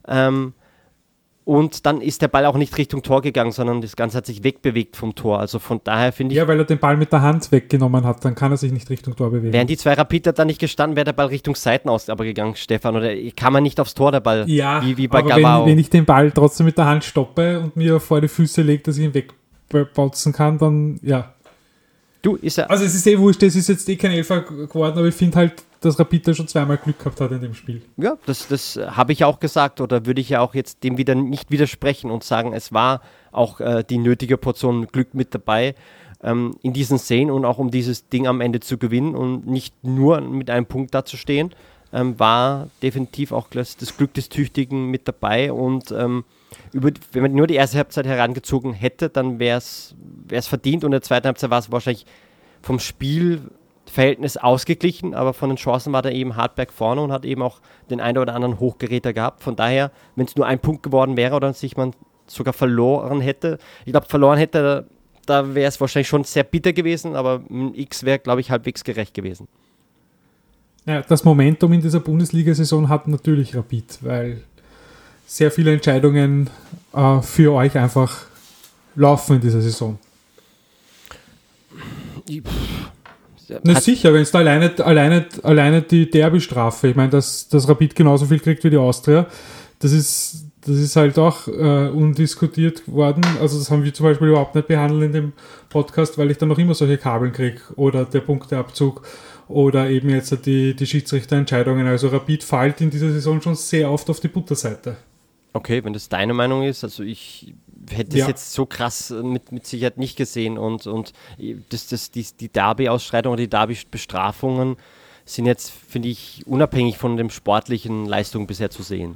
Und dann ist der Ball auch nicht Richtung Tor gegangen, sondern das Ganze hat sich wegbewegt vom Tor. Also von daher finde ich... Ja, weil er den Ball mit der Hand weggenommen hat, dann kann er sich nicht Richtung Tor bewegen. Wären die zwei Rapidler da nicht gestanden, wäre der Ball Richtung Seiten aus aber gegangen, Stefan. Oder kann man nicht aufs Tor, der Ball? Ja, wie bei aber Galbao. wenn ich den Ball trotzdem mit der Hand stoppe und mir vor die Füße lege, dass ich ihn wegbotzen kann, dann ja. Du, ist er... Also es ist wurscht, das ist jetzt kein Elfer geworden, aber ich finde halt, dass Rapid da schon zweimal Glück gehabt hat in dem Spiel. Ja, das habe ich auch gesagt oder würde ich ja auch jetzt dem wieder nicht widersprechen und sagen, es war auch die nötige Portion Glück mit dabei in diesen Szenen und auch um dieses Ding am Ende zu gewinnen und nicht nur mit einem Punkt dazustehen, war definitiv auch das Glück des Tüchtigen mit dabei und wenn man nur die erste Halbzeit herangezogen hätte, dann wäre es verdient und in der zweiten Halbzeit war es wahrscheinlich vom Spielverhältnis ausgeglichen, aber von den Chancen war da eben Hartberg vorne und hat eben auch den einen oder anderen Hochgeräter gehabt. Von daher, wenn es nur ein Punkt geworden wäre oder sich man sogar verloren hätte, ich glaube, da wäre es wahrscheinlich schon sehr bitter gewesen, aber ein X wäre, glaube ich, halbwegs gerecht gewesen. Ja, das Momentum in dieser Bundesliga-Saison hat natürlich Rapid, weil sehr viele Entscheidungen für euch einfach laufen in dieser Saison. Na sicher, wenn es da alleine die Derby-Strafe, ich meine, dass Rapid genauso viel kriegt wie die Austria, das ist halt auch undiskutiert worden. Also das haben wir zum Beispiel überhaupt nicht behandelt in dem Podcast, weil ich dann noch immer solche Kabeln kriege oder der Punkteabzug oder eben jetzt die Schiedsrichterentscheidungen. Also Rapid fällt in dieser Saison schon sehr oft auf die Butterseite. Okay, wenn das deine Meinung ist, also ich hätte es jetzt so krass mit Sicherheit nicht gesehen und die Derby-Ausschreitungen oder die Derby-Bestrafungen sind jetzt, finde ich, unabhängig von den sportlichen Leistungen bisher zu sehen.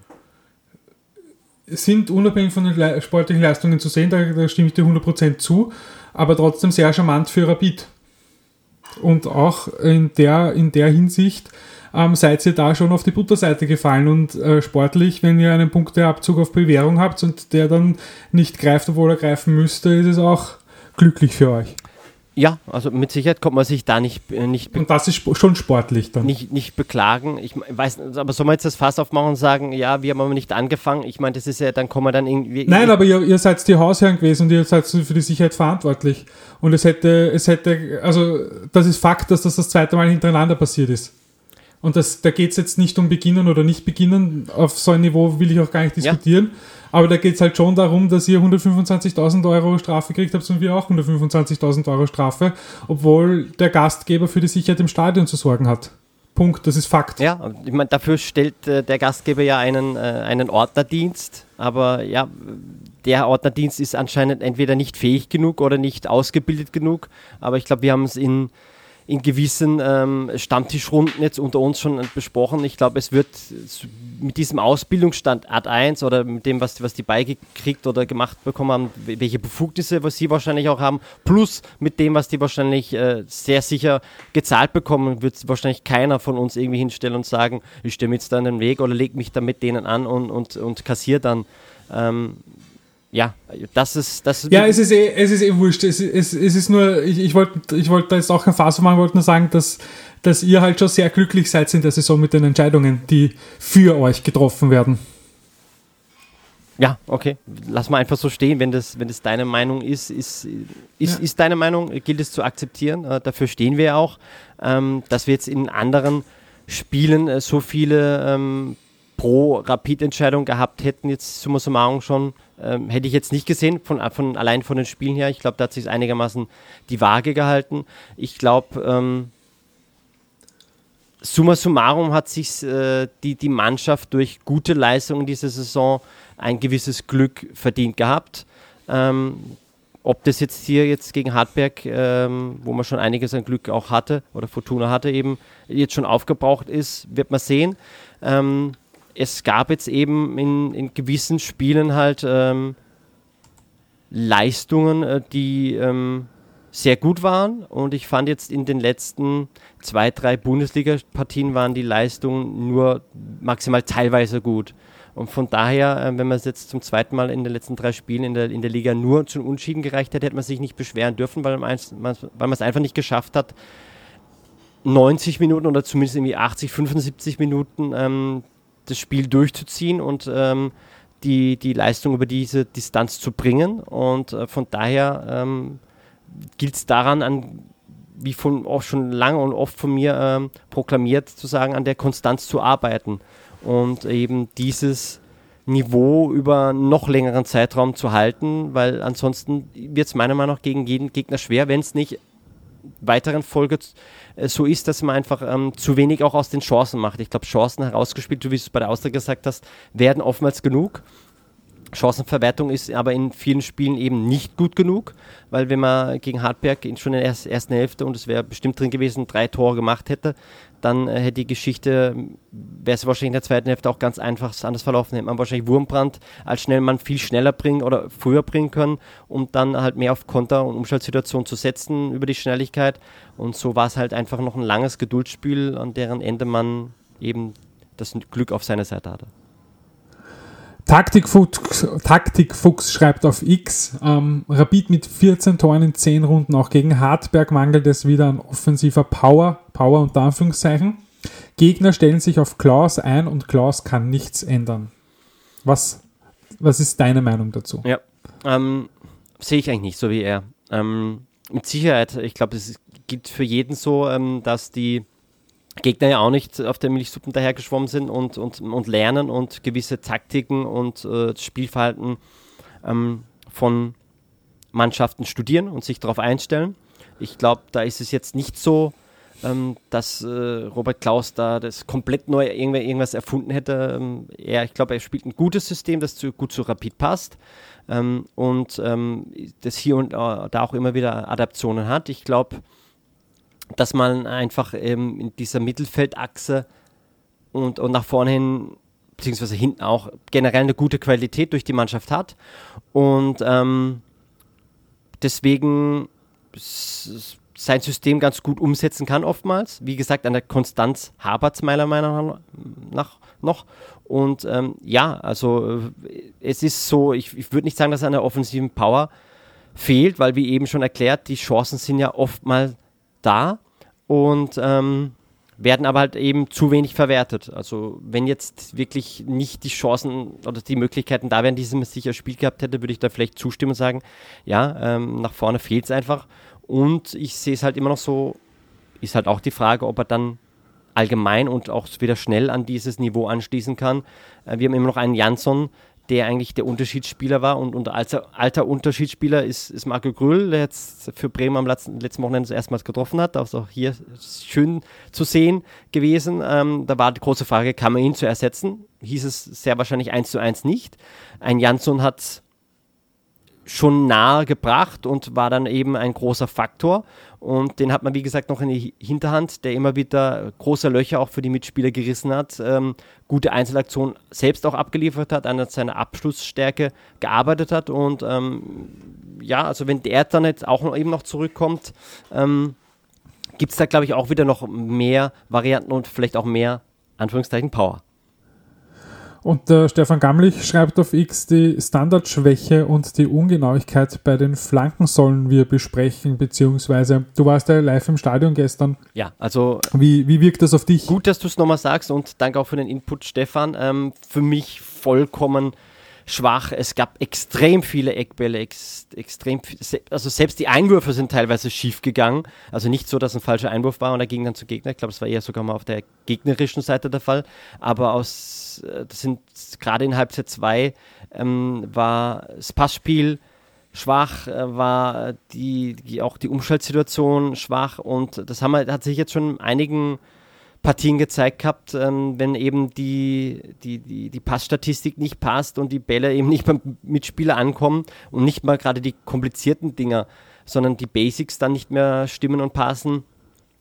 Sind unabhängig von den sportlichen Leistungen zu sehen, da stimme ich dir 100% zu, aber trotzdem sehr charmant für Rapid. Und auch in der Hinsicht seid ihr da schon auf die Butterseite gefallen und sportlich, wenn ihr einen Punkteabzug auf Bewährung habt und der dann nicht greift, obwohl er greifen müsste, ist es auch glücklich für euch. Ja, also mit Sicherheit kommt man sich da nicht und das ist schon sportlich dann. Nicht beklagen. Ich weiß, aber soll man jetzt das Fass aufmachen und sagen, ja, wir haben aber nicht angefangen. Ich meine, das ist ja, dann kommen wir dann irgendwie... Nein, aber ihr seid die Hausherren gewesen und ihr seid für die Sicherheit verantwortlich. Und es hätte, also das ist Fakt, dass das zweite Mal hintereinander passiert ist. Und da geht es jetzt nicht um Beginnen oder nicht Beginnen, auf so ein Niveau will ich auch gar nicht diskutieren, aber da geht es halt schon darum, dass ihr 125.000 Euro Strafe gekriegt habt und wir auch 125.000 Euro Strafe, obwohl der Gastgeber für die Sicherheit im Stadion zu sorgen hat. Punkt, das ist Fakt. Ja, ich meine, dafür stellt der Gastgeber ja einen Ordnerdienst, aber ja, der Ordnerdienst ist anscheinend entweder nicht fähig genug oder nicht ausgebildet genug, aber ich glaube, wir haben es in gewissen Stammtischrunden jetzt unter uns schon besprochen. Ich glaube, es wird mit diesem Ausbildungsstand Art 1 oder mit dem, was die beigekriegt oder gemacht bekommen haben, welche Befugnisse, was sie wahrscheinlich auch haben, plus mit dem, was die wahrscheinlich sehr sicher gezahlt bekommen, wird wahrscheinlich keiner von uns irgendwie hinstellen und sagen, ich stehe mir jetzt da in den Weg oder leg mich da mit denen an und kassiere dann. Ja, das ist... Ja, es ist eh wurscht. Es ist nur, ich wollte da jetzt auch kein Fass machen, wollte nur sagen, dass ihr halt schon sehr glücklich seid in der Saison mit den Entscheidungen, die für euch getroffen werden. Ja, okay. Lass mal einfach so stehen, wenn das deine Meinung ist deine Meinung, gilt es zu akzeptieren. Dafür stehen wir auch. Dass wir jetzt in anderen Spielen so viele Pro-Rapid-Entscheidungen gehabt hätten, jetzt summa summarum schon, hätte ich jetzt nicht gesehen, allein von den Spielen her. Ich glaube, da hat sich einigermaßen die Waage gehalten. Ich glaube, summa summarum hat sich die Mannschaft durch gute Leistungen dieser Saison ein gewisses Glück verdient gehabt. Ob das jetzt hier gegen Hartberg, wo man schon einiges an Glück auch hatte, oder Fortuna hatte eben, jetzt schon aufgebraucht ist, wird man sehen. Es gab jetzt eben in gewissen Spielen halt Leistungen, die sehr gut waren, und ich fand jetzt in den letzten 2, 3 Bundesliga-Partien waren die Leistungen nur maximal teilweise gut. Und von daher, wenn man es jetzt zum zweiten Mal in den letzten 3 Spielen in der Liga nur zum Unentschieden gereicht hätte, hätte man sich nicht beschweren dürfen, weil man es einfach nicht geschafft hat, 90 Minuten oder zumindest irgendwie 80, 75 Minuten das Spiel durchzuziehen und die Leistung über diese Distanz zu bringen. Und von daher gilt es daran, wie auch schon lange und oft von mir proklamiert, zu sagen, an der Konstanz zu arbeiten und eben dieses Niveau über noch längeren Zeitraum zu halten, weil ansonsten wird es meiner Meinung nach gegen jeden Gegner schwer, wenn es nicht weiteren Folge so ist, dass man einfach zu wenig auch aus den Chancen macht. Ich glaube, Chancen herausgespielt, so wie du es bei der Austria gesagt hast, werden oftmals genug. Chancenverwertung ist aber in vielen Spielen eben nicht gut genug, weil wenn man gegen Hartberg schon in der ersten Hälfte, und es wäre bestimmt drin gewesen, 3 Tore gemacht hätte, dann hätte die Geschichte, wäre es wahrscheinlich in der zweiten Hälfte auch ganz einfach anders verlaufen. Hätte man wahrscheinlich Wurmbrand als Schnellmann viel schneller bringen oder früher bringen können, um dann halt mehr auf Konter- und Umschaltsituation zu setzen über die Schnelligkeit. Und so war es halt einfach noch ein langes Geduldsspiel, an deren Ende man eben das Glück auf seiner Seite hatte. Taktikfuchs schreibt auf X, Rapid mit 14 Toren in 10 Runden, auch gegen Hartberg mangelt es wieder an offensiver Power unter Anführungszeichen. Gegner stellen sich auf Klaus ein und Klaus kann nichts ändern. Was ist deine Meinung dazu? Ja, sehe ich eigentlich nicht so wie er. Mit Sicherheit, ich glaube, es gilt für jeden so, dass die Gegner ja auch nicht auf der Milchsuppen dahergeschwommen sind und lernen und gewisse Taktiken und Spielverhalten von Mannschaften studieren und sich darauf einstellen. Ich glaube, da ist es jetzt nicht so, dass Robert Klaus da das komplett neu irgendwas erfunden hätte. Ich glaube, er spielt ein gutes System, das gut zu Rapid passt und das hier und da auch immer wieder Adaptionen hat. Ich glaube, dass man einfach in dieser Mittelfeldachse und nach vorne hin, beziehungsweise hinten auch, generell eine gute Qualität durch die Mannschaft hat und deswegen sein System ganz gut umsetzen kann oftmals. Wie gesagt, an der Konstanz hapert es meiner Meinung nach noch. Und also es ist so, ich würde nicht sagen, dass an der offensiven Power fehlt, weil wie eben schon erklärt, die Chancen sind ja oft mal da und werden aber halt eben zu wenig verwertet. Also wenn jetzt wirklich nicht die Chancen oder die Möglichkeiten da wären, die sie sicher Spiel gehabt hätte, würde ich da vielleicht zustimmen und sagen, nach vorne fehlt es einfach. Und ich sehe es halt immer noch so, ist halt auch die Frage, ob er dann allgemein und auch wieder schnell an dieses Niveau anschließen kann. Wir haben immer noch einen Jansson, der eigentlich der Unterschiedsspieler war und als alter Unterschiedsspieler ist Marco Grüll, der jetzt für Bremen am letzten Wochenende erstmals getroffen hat, also auch hier schön zu sehen gewesen. Da war die große Frage, kann man ihn zu ersetzen? Hieß es sehr wahrscheinlich 1:1 nicht. Ein Jansson hat schon nahe gebracht und war dann eben ein großer Faktor und den hat man wie gesagt noch in die Hinterhand, der immer wieder große Löcher auch für die Mitspieler gerissen hat, gute Einzelaktionen selbst auch abgeliefert hat, an seiner Abschlussstärke gearbeitet hat und also wenn der dann jetzt auch eben noch zurückkommt, gibt es da glaube ich auch wieder noch mehr Varianten und vielleicht auch mehr, Anführungszeichen, Power. Und der Stefan Gamlich schreibt auf X, die Standardschwäche und die Ungenauigkeit bei den Flanken sollen wir besprechen, beziehungsweise du warst ja live im Stadion gestern. Ja, also Wie wirkt das auf dich? Gut, dass du es nochmal sagst und danke auch für den Input, Stefan. Für mich vollkommen schwach. Es gab extrem viele Eckbälle, also selbst die Einwürfe sind teilweise schief gegangen. Also nicht so, dass ein falscher Einwurf war und er ging dann zu Gegner. Ich glaube, es war eher sogar mal auf der gegnerischen Seite der Fall. Aber das sind gerade in Halbzeit 2 war das Passspiel schwach, war auch die Umschaltsituation schwach und das hat sich jetzt schon in einigen Partien gezeigt gehabt, wenn eben die Passstatistik nicht passt und die Bälle eben nicht beim Mitspieler ankommen und nicht mal gerade die komplizierten Dinger, sondern die Basics dann nicht mehr stimmen und passen,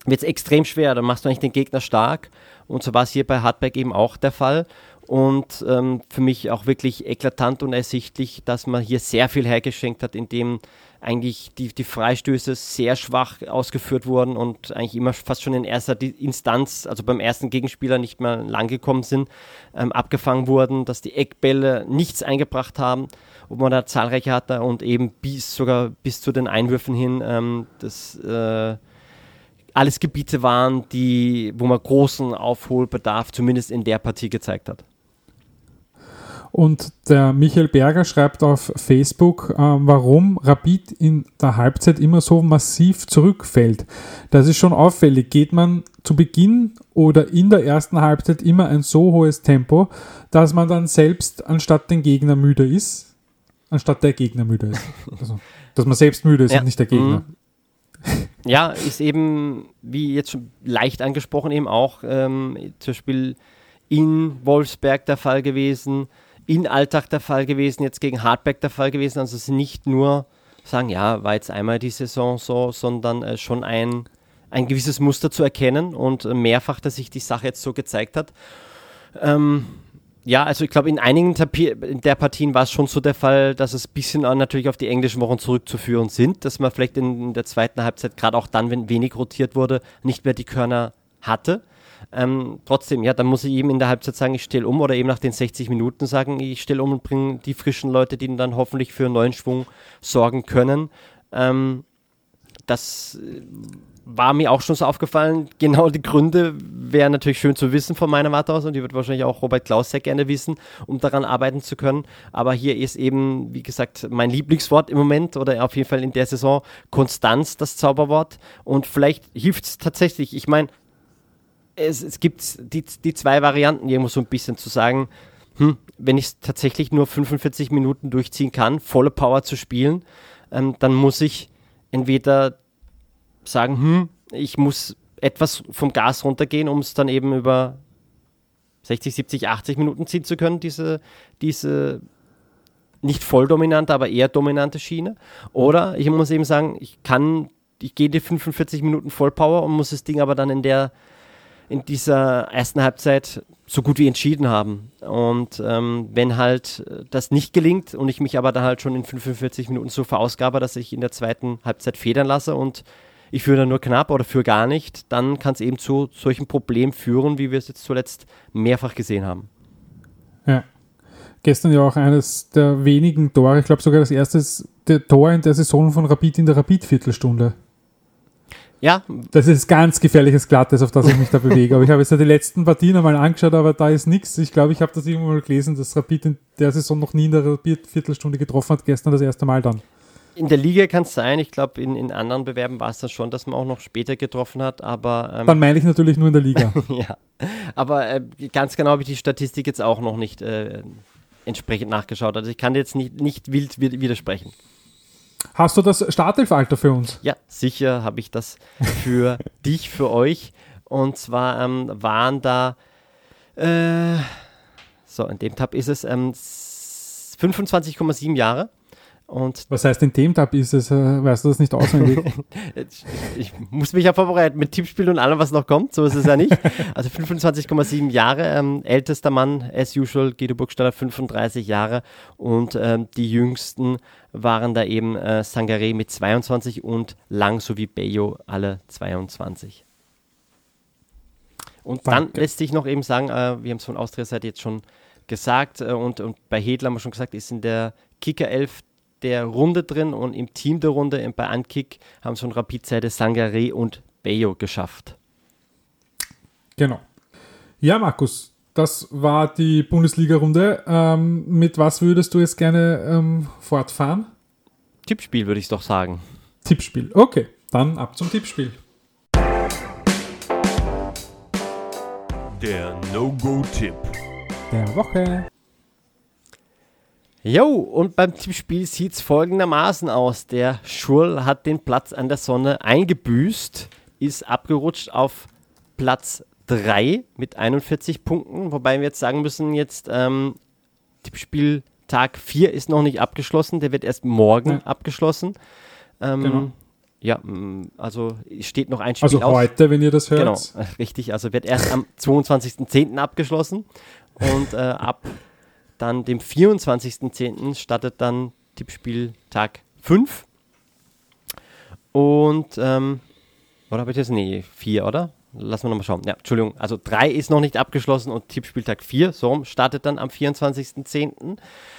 wird es extrem schwer. Dann machst du eigentlich den Gegner stark. Und so war es hier bei Hartberg eben auch der Fall. Und für mich auch wirklich eklatant und ersichtlich, dass man hier sehr viel hergeschenkt hat, indem eigentlich die Freistöße sehr schwach ausgeführt wurden und eigentlich immer fast schon in erster Instanz, also beim ersten Gegenspieler nicht mehr lang gekommen sind, abgefangen wurden, dass die Eckbälle nichts eingebracht haben, ob man da zahlreiche hatte und eben sogar bis zu den Einwürfen hin, das alles Gebiete waren, wo man großen Aufholbedarf zumindest in der Partie gezeigt hat. Und der Michael Berger schreibt auf Facebook, warum Rapid in der Halbzeit immer so massiv zurückfällt. Das ist schon auffällig. Geht man zu Beginn oder in der ersten Halbzeit immer ein so hohes Tempo, dass man dann selbst anstatt der Gegner müde ist. Also, dass man selbst müde ist und nicht der Gegner. Ja, ist eben, wie jetzt schon leicht angesprochen, eben auch zum Beispiel in Wolfsberg der Fall gewesen, in Altach der Fall gewesen, jetzt gegen Hartberg der Fall gewesen. Also es ist nicht nur sagen, ja, war jetzt einmal die Saison so, sondern schon ein gewisses Muster zu erkennen und mehrfach, dass sich die Sache jetzt so gezeigt hat. Ja, also ich glaube, in einigen der Partien war es schon so der Fall, dass es ein bisschen natürlich auf die englischen Wochen zurückzuführen sind, dass man vielleicht in der zweiten Halbzeit, gerade auch dann, wenn wenig rotiert wurde, nicht mehr die Körner hatte. Trotzdem, ja, dann muss ich eben in der Halbzeit sagen, ich stelle um oder eben nach den 60 Minuten sagen, ich stelle um und bringe die frischen Leute, die dann hoffentlich für einen neuen Schwung sorgen können. Das war mir auch schon so aufgefallen. Genau die Gründe wären natürlich schön zu wissen von meiner Warte aus und die wird wahrscheinlich auch Robert Klaus sehr gerne wissen, um daran arbeiten zu können. Aber hier ist eben, wie gesagt, mein Lieblingswort im Moment oder auf jeden Fall in der Saison Konstanz, das Zauberwort. Und vielleicht hilft es tatsächlich. Ich meine, es gibt die zwei Varianten, irgendwo so ein bisschen zu sagen, wenn ich es tatsächlich nur 45 Minuten durchziehen kann, volle Power zu spielen, dann muss ich entweder sagen, ich muss etwas vom Gas runtergehen, um es dann eben über 60, 70, 80 Minuten ziehen zu können, diese nicht voll dominante, aber eher dominante Schiene. Oder ich muss eben sagen, ich gehe die 45 Minuten Vollpower und muss das Ding aber dann in dieser ersten Halbzeit so gut wie entschieden haben. Und wenn halt das nicht gelingt und ich mich aber dann halt schon in 45 Minuten so verausgabe, dass ich in der zweiten Halbzeit federn lasse und ich führe dann nur knapp oder führe gar nicht, dann kann es eben zu solchen Problemen führen, wie wir es jetzt zuletzt mehrfach gesehen haben. Ja. Gestern ja auch eines der wenigen Tore, ich glaube sogar das erste Tor in der Saison von Rapid in der Rapid-Viertelstunde. Ja. Das ist ganz gefährliches Glattes, auf das ich mich da bewege. Aber ich habe jetzt ja die letzten Partien einmal angeschaut, aber da ist nichts. Ich glaube, ich habe das irgendwann mal gelesen, dass Rapid in der Saison noch nie in der Rapid-Viertelstunde getroffen hat, gestern das erste Mal dann. In der Liga kann es sein, ich glaube, in anderen Bewerben war es dann schon, dass man auch noch später getroffen hat, aber... dann meine ich natürlich nur in der Liga. Ja, aber ganz genau habe ich die Statistik jetzt auch noch nicht entsprechend nachgeschaut. Also ich kann jetzt nicht wild widersprechen. Hast du das Startelf-Alter für uns? Ja, sicher habe ich das für dich, für euch. Und zwar waren da, in dem Tab ist es 25,7 Jahre. Und was heißt in dem Tab ist es? Weißt du das nicht auswendig? Ich muss mich ja vorbereiten mit Tippspiel und allem, was noch kommt. So ist es ja nicht. Also 25,7 Jahre. Ältester Mann, as usual, Guido Burgstaller, 35 Jahre. Und die jüngsten waren da eben Sangaré mit 22 und Lang sowie Bello alle 22. Und dann lässt sich noch eben sagen, wir haben es von Austria-Seite jetzt schon gesagt und bei Hedl haben wir schon gesagt, ist in der Kicker-Elf der Runde drin und im Team der Runde bei Ankick haben es von Rapid-Seite Sangaré und Bello geschafft. Genau. Ja, Markus, das war die Bundesliga-Runde. Mit was würdest du jetzt gerne fortfahren? Tippspiel würde ich doch sagen. Tippspiel, okay. Dann ab zum Tippspiel. Der No-Go-Tipp der Woche. Jo, und beim Tippspiel sieht es folgendermaßen aus. Der Schurl hat den Platz an der Sonne eingebüßt, ist abgerutscht auf Platz 3 mit 41 Punkten, wobei wir jetzt sagen müssen, Tippspiel Tag 4 ist noch nicht abgeschlossen, der wird erst morgen abgeschlossen. Genau. Ja, also steht noch ein Spiel Also heute, wenn ihr das hört. Genau, richtig. Also wird erst am 22.10. abgeschlossen und ab dann dem 24.10. startet dann Tippspiel Tag 5. Und, oder habe ich das? Nee, 4, oder? Lassen wir nochmal schauen. Ja, Entschuldigung, also 3 ist noch nicht abgeschlossen und Tippspieltag 4, so startet dann am 24.10.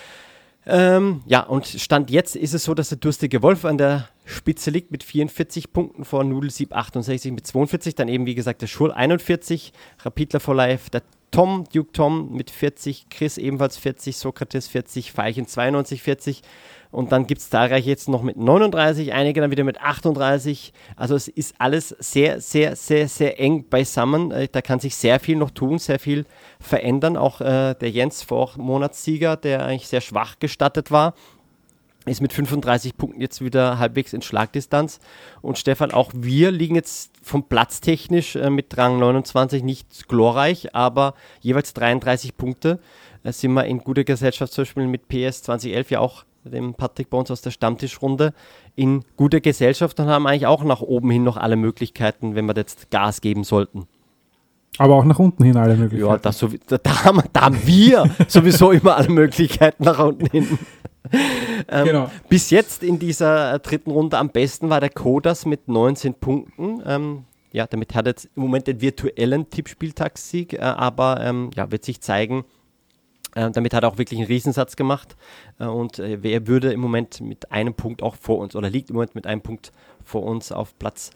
Ja, und Stand jetzt ist es so, dass der durstige Wolf an der Spitze liegt mit 44 Punkten vor Nudelsieb 68 mit 42. Dann eben, wie gesagt, der Schul 41, Rapidler for Life, der Tom, Duke Tom mit 40, Chris ebenfalls 40, Sokrates 40, Veilchen 92, 40. Und dann gibt es zahlreiche jetzt noch mit 39, einige dann wieder mit 38. Also es ist alles sehr, sehr, sehr, sehr eng beisammen. Da kann sich sehr viel noch tun, sehr viel verändern. Auch der Jens, Vormonatssieger, der eigentlich sehr schwach gestartet war, ist mit 35 Punkten jetzt wieder halbwegs in Schlagdistanz. Und Stefan, auch wir liegen jetzt vom Platz technisch mit Rang 29 nicht glorreich, aber jeweils 33 Punkte. Sind wir in guter Gesellschaft, zum Beispiel mit PS 2011 ja auch dem Patrick bei uns aus der Stammtischrunde in guter Gesellschaft und haben eigentlich auch nach oben hin noch alle Möglichkeiten, wenn wir jetzt Gas geben sollten. Aber auch nach unten hin alle Möglichkeiten. Ja, da haben wir sowieso immer alle Möglichkeiten nach unten hin. Genau. Bis jetzt in dieser dritten Runde am besten war der Kodas mit 19 Punkten. Ja, damit hat er jetzt im Moment den virtuellen Tippspieltagssieg, aber ja, wird sich zeigen. Damit hat er auch wirklich einen Riesensatz gemacht und er würde im Moment mit einem Punkt auch vor uns oder liegt im Moment mit einem Punkt vor uns auf Platz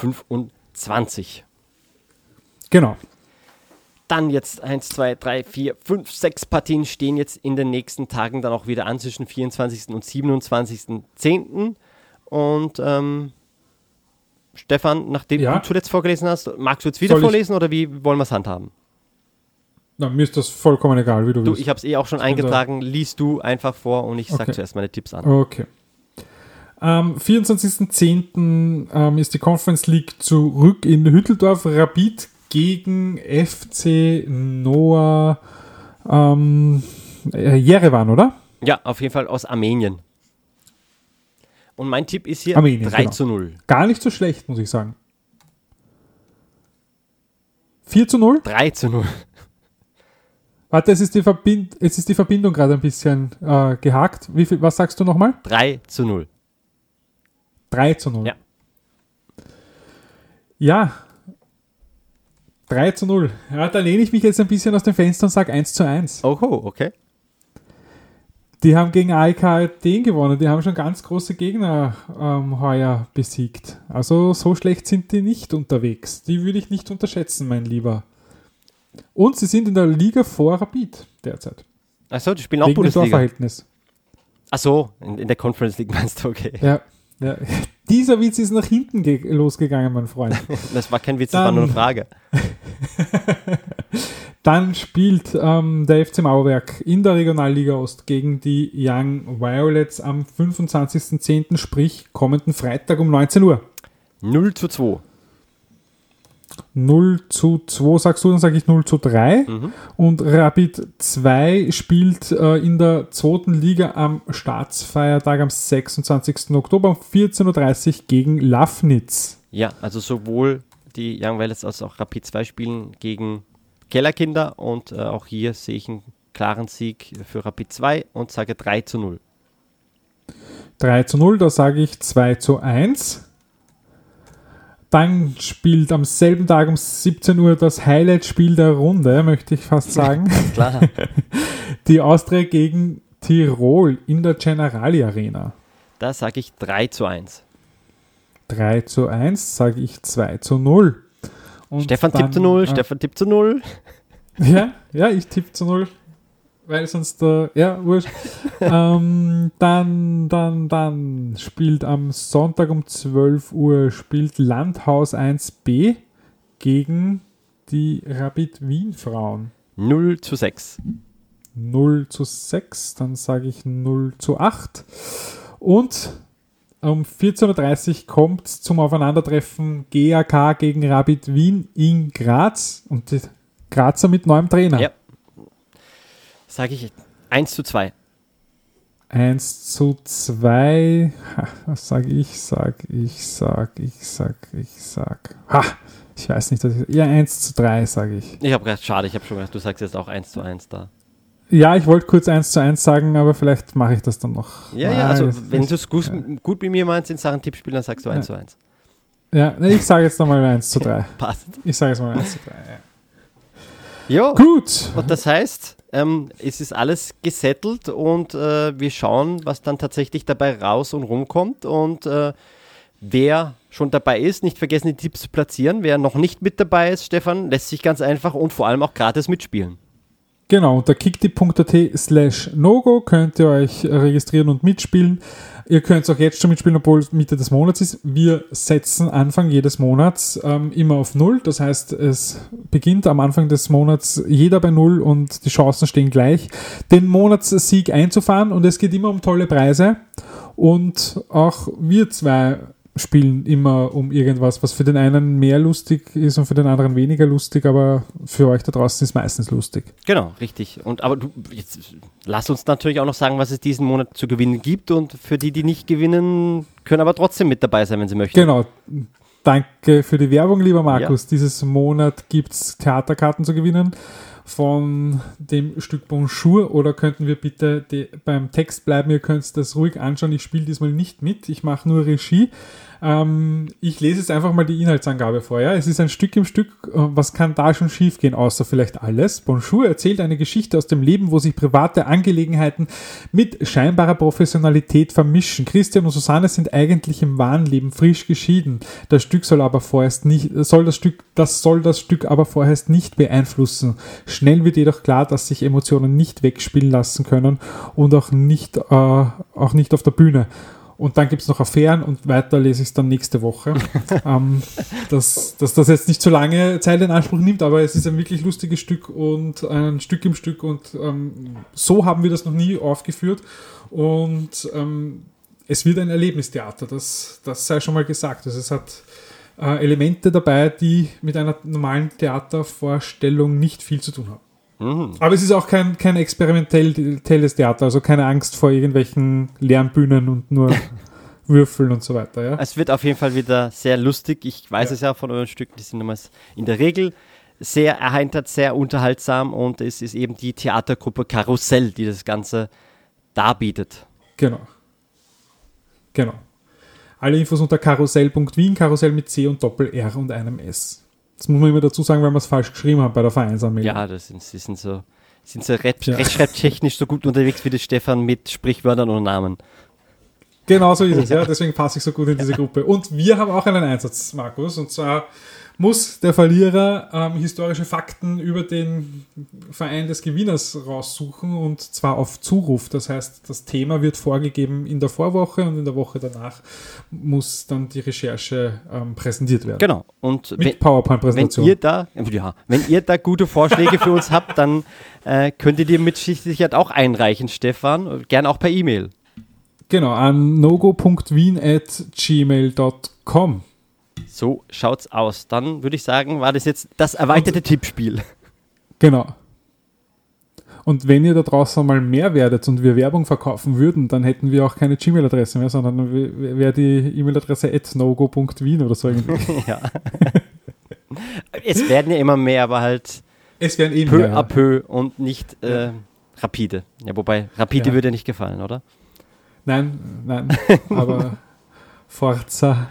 25. Genau. Dann jetzt 1, 2, 3, 4, 5, 6 Partien stehen jetzt in den nächsten Tagen dann auch wieder an zwischen 24. und 27.10. Und Stefan, nachdem du zuletzt vorgelesen hast, magst du jetzt wieder vorlesen oder wie wollen wir es handhaben? Na, mir ist das vollkommen egal, wie du willst. Ich habe es auch schon eingetragen. Liest du einfach vor und ich sage zuerst meine Tipps an. Okay. Am 24.10. Ist die Conference League zurück in Hütteldorf. Rapid gegen FC Noah Jerewan, oder? Ja, auf jeden Fall aus Armenien. Und mein Tipp ist hier Armenien, 3:0. Gar nicht so schlecht, muss ich sagen. 4:0? 3:0. Warte, es ist die Verbindung gerade ein bisschen gehakt. Was sagst du nochmal? 3:0. 3:0. Ja. Ja. 3:0. Ja, da lehne ich mich jetzt ein bisschen aus dem Fenster und sage 1:1. Oh, okay. Die haben gegen AEK Athen gewonnen. Die haben schon ganz große Gegner heuer besiegt. Also so schlecht sind die nicht unterwegs. Die würde ich nicht unterschätzen, mein Lieber. Und sie sind in der Liga vor Rapid derzeit. Achso, die spielen auch Bundesliga. Torverhältnis. Achso, in der Conference League meinst du, okay. Ja. Dieser Witz ist nach hinten losgegangen, mein Freund. Das war kein Witz, das war nur eine Frage. Dann spielt der FC Mauerwerk in der Regionalliga Ost gegen die Young Violets am 25.10., sprich kommenden Freitag um 19 Uhr. 0:2. 0:2 sagst du, dann sage ich 0:3. Und Rapid 2 spielt in der zweiten Liga am Staatsfeiertag am 26. Oktober um 14.30 Uhr gegen Lafnitz. Ja, also sowohl die Young Violets als auch Rapid 2 spielen gegen Kellerkinder und auch hier sehe ich einen klaren Sieg für Rapid 2 und sage 3:0. 3:0, da sage ich 2:1. Dann spielt am selben Tag um 17 Uhr das Highlight-Spiel der Runde, möchte ich fast sagen. Klar. Die Austria gegen Tirol in der Generali Arena. Da sage ich 3:1. 3:1, sage ich 2:0. Und Stefan tippt zu 0, Stefan tippt zu 0. Ja, ich tippe zu 0. Weil sonst, wurscht. Dann spielt am Sonntag um 12 Uhr spielt Landhaus 1b gegen die Rapid Wien Frauen. 0:6. 0:6, dann sage ich 0:8. Und um 14.30 Uhr kommt es zum Aufeinandertreffen GAK gegen Rapid Wien in Graz und die Grazer mit neuem Trainer. Ja. Sage ich 1:2. 1:2. Was sage ich? Ich weiß nicht. 1:3 sage ich. Ich habe gedacht, schade, ich habe schon gedacht, du sagst jetzt auch 1:1 da. Ja, ich wollte kurz 1:1 sagen, aber vielleicht mache ich das dann noch. Ja, also wenn du es gut mit mir meinst in Sachen Tippspiel, dann sagst du 1:1. Ja, ich sage jetzt nochmal 1:3. Passt. Ich sage jetzt mal 1:3, ja. Gut. Und das heißt, es ist alles gesettelt und wir schauen, was dann tatsächlich dabei raus und rumkommt und wer schon dabei ist, nicht vergessen, die Tipps zu platzieren. Wer noch nicht mit dabei ist, Stefan, lässt sich ganz einfach und vor allem auch gratis mitspielen. Genau, unter kicktipp.at/nogo könnt ihr euch registrieren und mitspielen. Ihr könnt auch jetzt schon mitspielen, obwohl es Mitte des Monats ist. Wir setzen Anfang jedes Monats immer auf 0. Das heißt, es beginnt am Anfang des Monats jeder bei 0 und die Chancen stehen gleich, den Monatssieg einzufahren. Und es geht immer um tolle Preise. Und auch wir zwei spielen immer um irgendwas, was für den einen mehr lustig ist und für den anderen weniger lustig, aber für euch da draußen ist meistens lustig. Genau, richtig. Aber du, jetzt lass uns natürlich auch noch sagen, was es diesen Monat zu gewinnen gibt und für die nicht gewinnen, können aber trotzdem mit dabei sein, wenn sie möchten. Genau. Danke für die Werbung, lieber Markus. Ja. Dieses Monat gibt es Theaterkarten zu gewinnen von dem Stück Bonjour, oder könnten wir bitte beim Text bleiben? Ihr könnt das ruhig anschauen. Ich spiele diesmal nicht mit, ich mache nur Regie. Ich lese jetzt einfach mal die Inhaltsangabe vor. Ja? Es ist ein Stück im Stück. Was kann da schon schief gehen, außer vielleicht alles? Bonjour erzählt eine Geschichte aus dem Leben, wo sich private Angelegenheiten mit scheinbarer Professionalität vermischen. Christian und Susanne sind eigentlich im wahren Leben frisch geschieden. Das soll das Stück aber vorerst nicht beeinflussen. Schnell wird jedoch klar, dass sich Emotionen nicht wegspielen lassen können und auch nicht auf der Bühne. Und dann gibt es noch Affären und weiter lese ich es dann nächste Woche. Dass das jetzt nicht so lange Zeit in Anspruch nimmt, aber es ist ein wirklich lustiges Stück und ein Stück im Stück und so haben wir das noch nie aufgeführt und es wird ein Erlebnistheater, das sei schon mal gesagt. Also es hat Elemente dabei, die mit einer normalen Theatervorstellung nicht viel zu tun haben. Aber es ist auch kein experimentelles Theater, also keine Angst vor irgendwelchen leeren Bühnen und nur Würfeln und so weiter. Ja? Es wird auf jeden Fall wieder sehr lustig. Ich weiß es ja von euren Stücken, die sind in der Regel sehr erheitert, sehr unterhaltsam und es ist eben die Theatergruppe Karussell, die das Ganze darbietet. Genau. Alle Infos unter karussell.wien, Karussell mit C und Doppel-R und einem S. Das muss man immer dazu sagen, weil wir es falsch geschrieben haben bei der Vereinsanmeldung. Ja, sie sind so rechtschreibtechnisch so gut unterwegs wie der Stefan mit Sprichwörtern und Namen. Genau so ist es, ja. Deswegen passe ich so gut in diese Gruppe. Und wir haben auch einen Einsatz, Markus, und zwar muss der Verlierer historische Fakten über den Verein des Gewinners raussuchen und zwar auf Zuruf. Das heißt, das Thema wird vorgegeben in der Vorwoche und in der Woche danach muss dann die Recherche präsentiert werden. Genau. Und mit PowerPoint-Präsentation. Wenn ihr da gute Vorschläge für uns habt, dann könnt ihr die mit Sicherheit auch einreichen, Stefan. Gern auch per E-Mail. Genau, an nogo.wien@gmail.com. So schaut's aus. Dann würde ich sagen, war das jetzt das erweiterte Tippspiel. Genau. Und wenn ihr da draußen mal mehr werdet und wir Werbung verkaufen würden, dann hätten wir auch keine Gmail-Adresse mehr, sondern wäre die E-Mail-Adresse @nogo.wien oder so irgendwie. Ja. Es werden ja immer mehr, aber halt es werden eben peu à peu und nicht rapide. Ja, wobei rapide würde ja nicht gefallen, oder? Nein, aber Forza.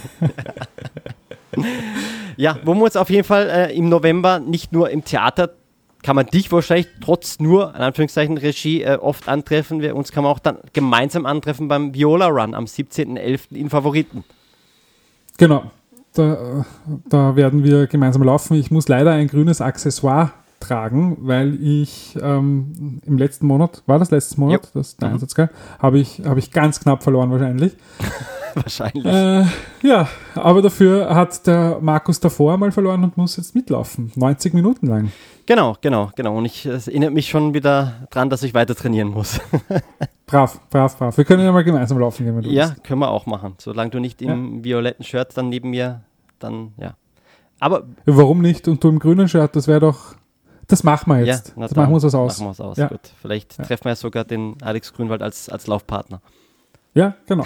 Ja, wo wir uns auf jeden Fall im November nicht nur im Theater, kann man dich wahrscheinlich trotz nur, in Anführungszeichen, Regie oft antreffen. Uns kann man auch dann gemeinsam antreffen beim Viola Run am 17.11. in Favoriten. Genau, da werden wir gemeinsam laufen. Ich muss leider ein grünes Accessoire tragen, weil ich im letzten Monat, war das letztes Monat, yep. Das der Einsatz, habe ich ganz knapp verloren wahrscheinlich. Wahrscheinlich. Ja, aber dafür hat der Markus davor mal verloren und muss jetzt mitlaufen. 90 Minuten lang. Genau. Und es erinnert mich schon wieder dran, dass ich weiter trainieren muss. Brav. Wir können ja mal gemeinsam laufen gehen, wenn du willst. Können wir auch machen. Solange du nicht im violetten Shirt dann neben mir, dann ja. Aber warum nicht? Und du im grünen Shirt, das wäre doch Das machen wir jetzt. Ja, das machen wir uns was aus. Machen wir uns aus. Ja. Gut. Vielleicht treffen wir ja sogar den Alex Grünwald als Laufpartner. Ja, genau.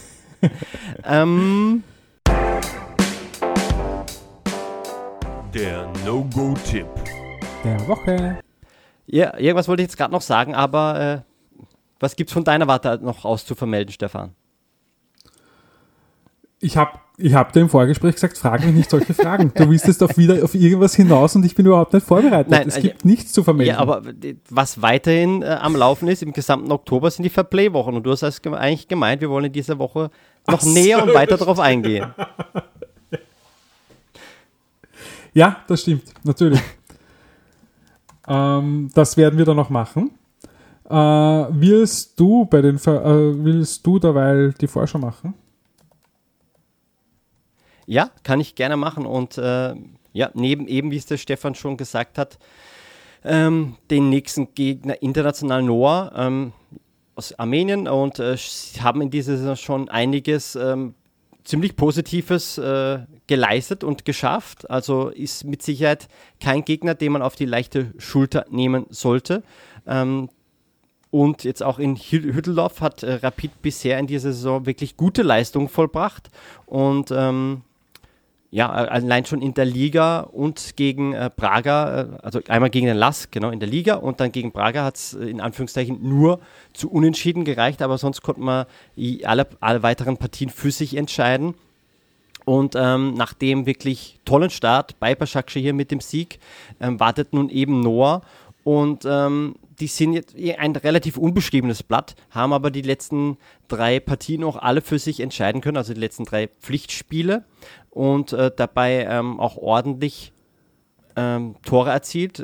Der No-Go-Tipp der Woche. Ja, irgendwas wollte ich jetzt gerade noch sagen, aber was gibt's von deiner Warte noch aus zu vermelden, Stefan? Ich hab dir im Vorgespräch gesagt, frag mich nicht solche Fragen. Du willst jetzt wieder auf irgendwas hinaus und ich bin überhaupt nicht vorbereitet. Nein, es gibt nichts zu vermelden. Ja, aber was weiterhin am Laufen ist, im gesamten Oktober sind die Fairplay-Wochen. Und du hast eigentlich gemeint, wir wollen in dieser Woche noch näher und weiter darauf eingehen. Ja, das stimmt, natürlich. Das werden wir dann noch machen. Willst du derweil die Vorschau machen? Ja, kann ich gerne machen. Und neben eben, wie es der Stefan schon gesagt hat, den nächsten Gegner international Noah aus Armenien und haben in dieser Saison schon einiges ziemlich Positives geleistet und geschafft. Also ist mit Sicherheit kein Gegner, den man auf die leichte Schulter nehmen sollte. Und jetzt auch in Hütteldorf hat Rapid bisher in dieser Saison wirklich gute Leistungen vollbracht. Und allein schon in der Liga und gegen Braga, also einmal gegen den LASK, genau, in der Liga und dann gegen Braga hat es in Anführungszeichen nur zu Unentschieden gereicht, aber sonst konnte man alle weiteren Partien für sich entscheiden. Und nach dem wirklich tollen Start bei Başakşehir hier mit dem Sieg wartet nun eben Noah und die sind jetzt ein relativ unbeschriebenes Blatt, haben aber die letzten 3 Partien auch alle für sich entscheiden können, also die letzten 3 Pflichtspiele und dabei auch ordentlich Tore erzielt.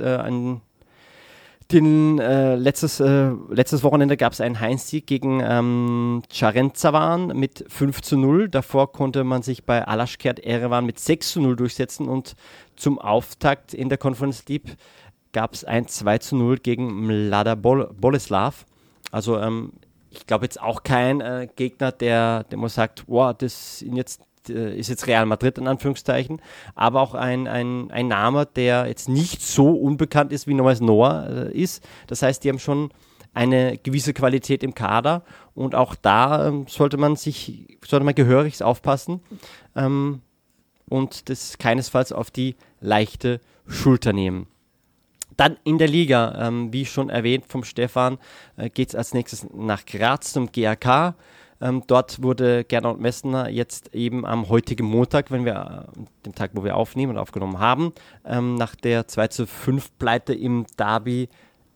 Letztes Wochenende gab es einen Heimsieg gegen Carenzavan mit 5:0. Davor konnte man sich bei Alaşkert Erevan mit 6:0 durchsetzen und zum Auftakt in der Conference League gab es ein 2:0 gegen Mlada Boleslav. Also ich glaube jetzt auch kein Gegner, der man sagt, wow, das ist jetzt Real Madrid in Anführungszeichen, aber auch ein Name, der jetzt nicht so unbekannt ist, wie nochmals Noah ist. Das heißt, die haben schon eine gewisse Qualität im Kader und auch da sollte man gehörig aufpassen und das keinesfalls auf die leichte Schulter nehmen. Dann in der Liga, wie schon erwähnt vom Stefan, geht es als nächstes nach Graz zum GAK. Dort wurde Gernot Messner jetzt eben am heutigen Montag, dem Tag, wo wir aufnehmen und aufgenommen haben, nach der 2:5 Pleite im Derby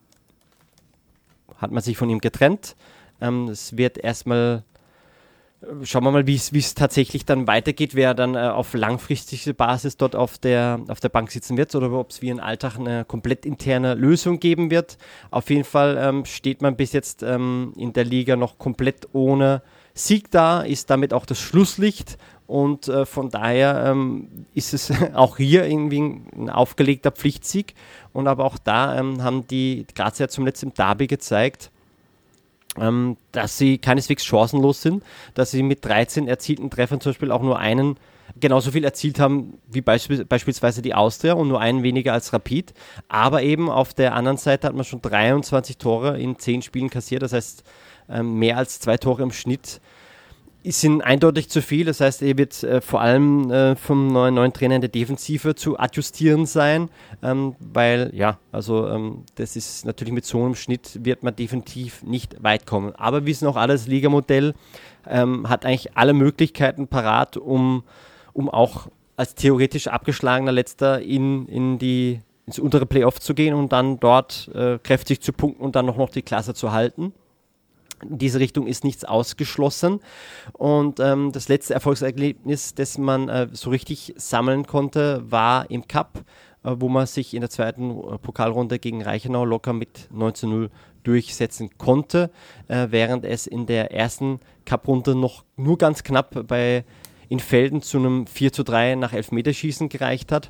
hat man sich von ihm getrennt. Es wird erstmal, schauen wir mal, wie es tatsächlich dann weitergeht, wer dann auf langfristige Basis dort auf der Bank sitzen wird oder ob es wie im Alltag eine komplett interne Lösung geben wird. Auf jeden Fall steht man bis jetzt in der Liga noch komplett ohne Sieg da, ist damit auch das Schlusslicht und von daher ist es auch hier irgendwie ein aufgelegter Pflichtsieg und aber auch da haben die Grazer zum letzten Derby gezeigt, dass sie keineswegs chancenlos sind, dass sie mit 13 erzielten Treffern zum Beispiel auch nur einen genauso viel erzielt haben wie beispielsweise die Austria und nur einen weniger als Rapid, aber eben auf der anderen Seite hat man schon 23 Tore in 10 Spielen kassiert, das heißt mehr als 2 Tore im Schnitt sind eindeutig zu viel, das heißt, er wird vor allem vom neuen Trainer in der Defensive zu adjustieren sein, weil das ist natürlich mit so einem Schnitt wird man definitiv nicht weit kommen. Aber wir wissen auch alles, Ligamodell hat eigentlich alle Möglichkeiten parat, um auch als theoretisch abgeschlagener Letzter ins untere Playoff zu gehen und dann dort kräftig zu punkten und dann noch die Klasse zu halten. In diese Richtung ist nichts ausgeschlossen und das letzte Erfolgserlebnis, das man so richtig sammeln konnte, war im Cup, wo man sich in der zweiten Pokalrunde gegen Reichenau locker mit 19:0 durchsetzen konnte, während es in der ersten Cup-Runde noch nur ganz knapp in Velden zu einem 4:3 nach Elfmeterschießen gereicht hat.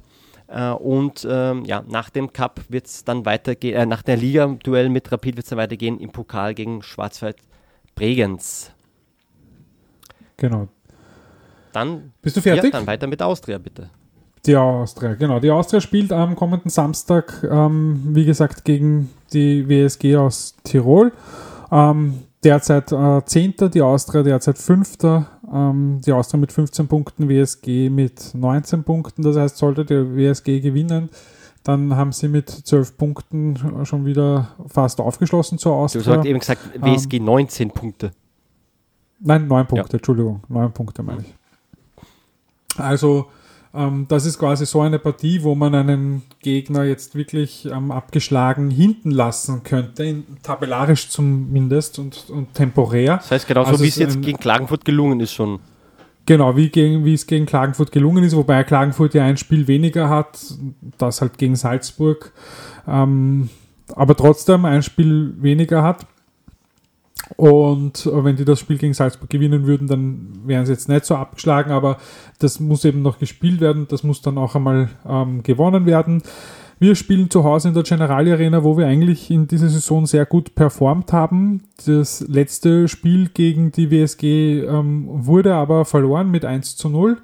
Nach dem Cup wird es dann weitergehen, nach der Liga-Duell mit Rapid wird es dann weitergehen im Pokal gegen Schwarzwald Bregenz. Genau. Dann bist du fertig? Ja, dann weiter mit Austria, bitte. Die Austria, genau. Die Austria spielt am kommenden Samstag, wie gesagt, gegen die WSG aus Tirol. Derzeit 10. Die Austria derzeit 5. Die Austria mit 15 Punkten, WSG mit 19 Punkten. Das heißt, sollte die WSG gewinnen, dann haben sie mit 12 Punkten schon wieder fast aufgeschlossen zur Austria. Du hast eben gesagt, WSG 19 Punkte. Nein, 9 Punkte, Entschuldigung. 9 Punkte meine ich. Also, das ist quasi so eine Partie, wo man einen Gegner jetzt wirklich abgeschlagen hinten lassen könnte, tabellarisch zumindest und temporär. Das heißt, genauso wie es jetzt gegen Klagenfurt gelungen ist schon. Genau, wie es gegen Klagenfurt gelungen ist, wobei Klagenfurt ja ein Spiel weniger hat, das halt gegen Salzburg, aber trotzdem ein Spiel weniger hat. Und wenn die das Spiel gegen Salzburg gewinnen würden, dann wären sie jetzt nicht so abgeschlagen, aber das muss eben noch gespielt werden, das muss dann auch einmal gewonnen werden. Wir spielen zu Hause in der Generali Arena, wo wir eigentlich in dieser Saison sehr gut performt haben. Das letzte Spiel gegen die WSG wurde aber verloren mit 1:0.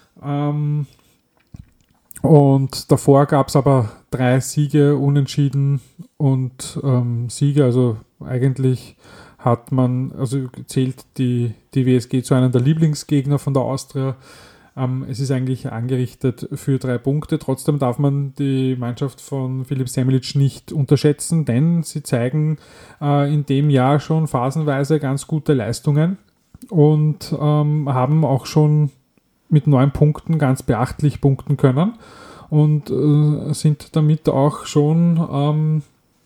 Und davor gab es aber 3 Siege, Unentschieden und Siege, also eigentlich zählt die WSG zu einem der Lieblingsgegner von der Austria. Es ist eigentlich angerichtet für 3 Punkte. Trotzdem darf man die Mannschaft von Filip Semelic nicht unterschätzen, denn sie zeigen in dem Jahr schon phasenweise ganz gute Leistungen und haben auch schon mit 9 Punkten ganz beachtlich punkten können und sind damit auch schon,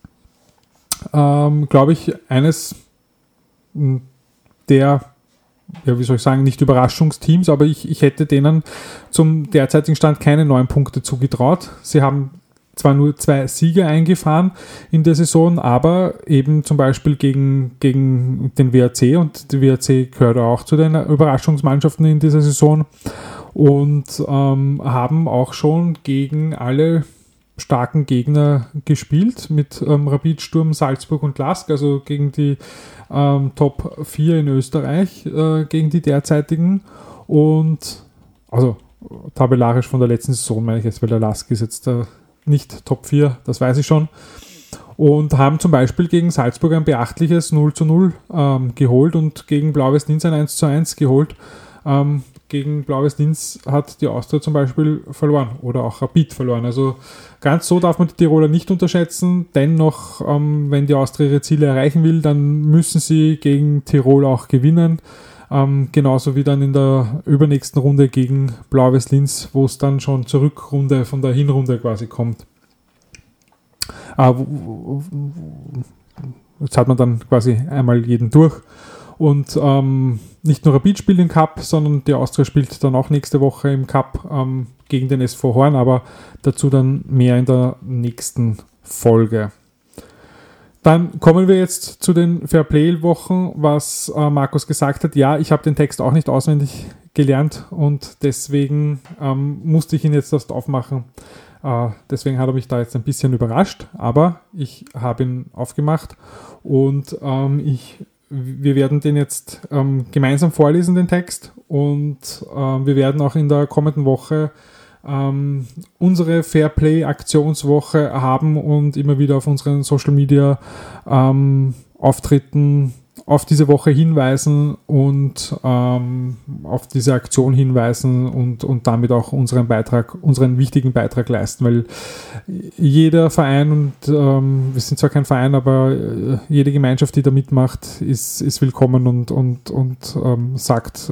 glaube ich, eines der, ja, wie soll ich sagen, nicht Überraschungsteams, aber ich hätte denen zum derzeitigen Stand keine 9 Punkte zugetraut. Sie haben zwar nur 2 Siege eingefahren in der Saison, aber eben zum Beispiel gegen den WRC, und die WRC gehört auch zu den Überraschungsmannschaften in dieser Saison, und haben auch schon gegen alle starken Gegner gespielt, mit Rapid, Sturm, Salzburg und Lask, also gegen die Top 4 in Österreich, gegen die derzeitigen, und also tabellarisch von der letzten Saison meine ich jetzt, weil der Lask ist jetzt nicht Top 4, das weiß ich schon, und haben zum Beispiel gegen Salzburg ein beachtliches 0:0 geholt und gegen Blau-Weiß Linz ein 1:1 geholt. Gegen Blau-Weiß Linz hat die Austria zum Beispiel verloren oder auch Rapid verloren. Also ganz so darf man die Tiroler nicht unterschätzen. Dennoch, wenn die Austria ihre Ziele erreichen will, dann müssen sie gegen Tirol auch gewinnen. Genauso wie dann in der übernächsten Runde gegen Blau-Weiß Linz, wo es dann schon zur Rückrunde von der Hinrunde quasi kommt. Jetzt hat man dann quasi einmal jeden durch. Und nicht nur Rapid spielt im Cup, sondern die Austria spielt dann auch nächste Woche im Cup gegen den SV Horn, aber dazu dann mehr in der nächsten Folge. Dann kommen wir jetzt zu den Fairplay-Wochen, was Markus gesagt hat. Ja, ich habe den Text auch nicht auswendig gelernt und deswegen musste ich ihn jetzt erst aufmachen. Deswegen hat er mich da jetzt ein bisschen überrascht, aber ich habe ihn aufgemacht und wir werden den jetzt gemeinsam vorlesen, den Text, und wir werden auch in der kommenden Woche unsere Fairplay-Aktionswoche haben und immer wieder auf unseren Social-Media-Auftritten auf diese Woche hinweisen und auf diese Aktion hinweisen und damit auch unseren wichtigen Beitrag leisten, weil jeder Verein, und wir sind zwar kein Verein, aber jede Gemeinschaft, die da mitmacht, ist willkommen und sagt,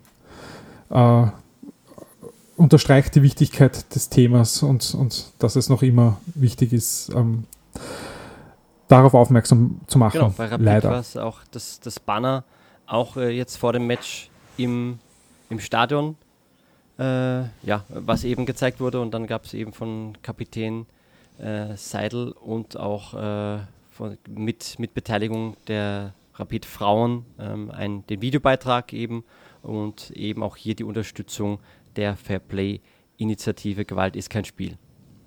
unterstreicht die Wichtigkeit des Themas und dass es noch immer wichtig ist, darauf aufmerksam zu machen. Genau, bei Rapid leider. War es auch das Banner auch jetzt vor dem Match im Stadion, was eben gezeigt wurde, und dann gab es eben von Kapitän Seidel und auch mit Beteiligung der Rapid Frauen den Videobeitrag eben und eben auch hier die Unterstützung der Fairplay-Initiative Gewalt ist kein Spiel.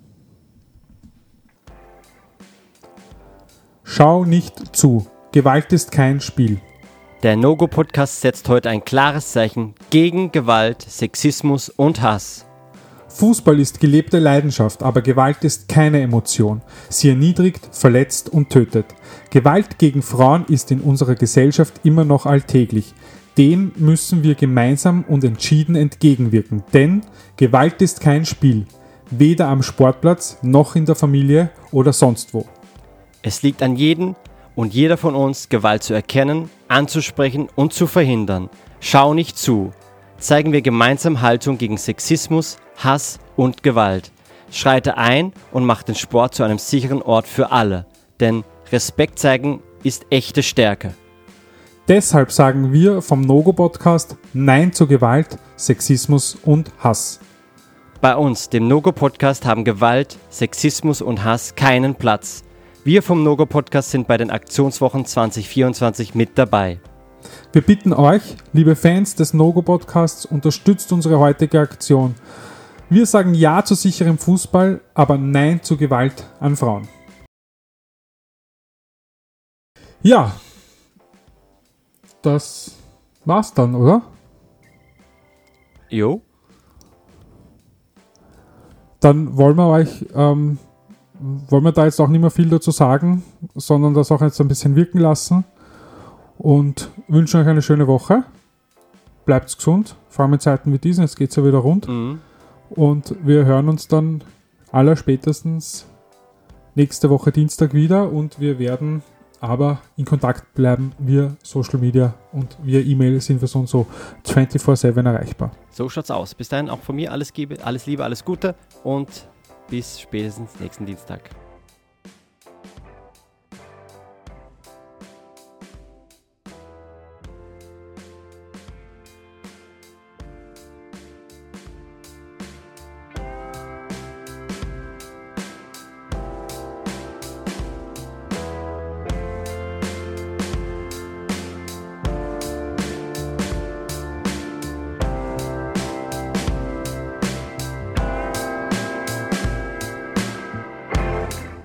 Schau nicht zu. Gewalt ist kein Spiel. Der No-Go-Podcast setzt heute ein klares Zeichen gegen Gewalt, Sexismus und Hass. Fußball ist gelebte Leidenschaft, aber Gewalt ist keine Emotion. Sie erniedrigt, verletzt und tötet. Gewalt gegen Frauen ist in unserer Gesellschaft immer noch alltäglich. Dem müssen wir gemeinsam und entschieden entgegenwirken, denn Gewalt ist kein Spiel, weder am Sportplatz noch in der Familie oder sonst wo. Es liegt an jedem und jeder von uns, Gewalt zu erkennen, anzusprechen und zu verhindern. Schau nicht zu. Zeigen wir gemeinsam Haltung gegen Sexismus, Hass und Gewalt. Schreite ein und mach den Sport zu einem sicheren Ort für alle. Denn Respekt zeigen ist echte Stärke. Deshalb sagen wir vom NoGo-Podcast Nein zu Gewalt, Sexismus und Hass. Bei uns, dem NoGo-Podcast, haben Gewalt, Sexismus und Hass keinen Platz. Wir vom NoGo-Podcast sind bei den Aktionswochen 2024 mit dabei. Wir bitten euch, liebe Fans des NoGo-Podcasts, unterstützt unsere heutige Aktion. Wir sagen Ja zu sicherem Fußball, aber Nein zu Gewalt an Frauen. Ja, das war's dann, oder? Jo. Dann wollen wir da jetzt auch nicht mehr viel dazu sagen, sondern das auch jetzt ein bisschen wirken lassen und wünschen euch eine schöne Woche. Bleibt gesund, vor allem in Zeiten wie diesen, jetzt geht es ja wieder rund. Und wir hören uns dann allerspätestens nächste Woche Dienstag wieder und wir werden aber in Kontakt bleiben via Social Media und via E-Mail sind wir so 24/7 erreichbar. So schaut's aus. Bis dahin auch von mir alles Liebe, alles Gute und bis spätestens nächsten Dienstag.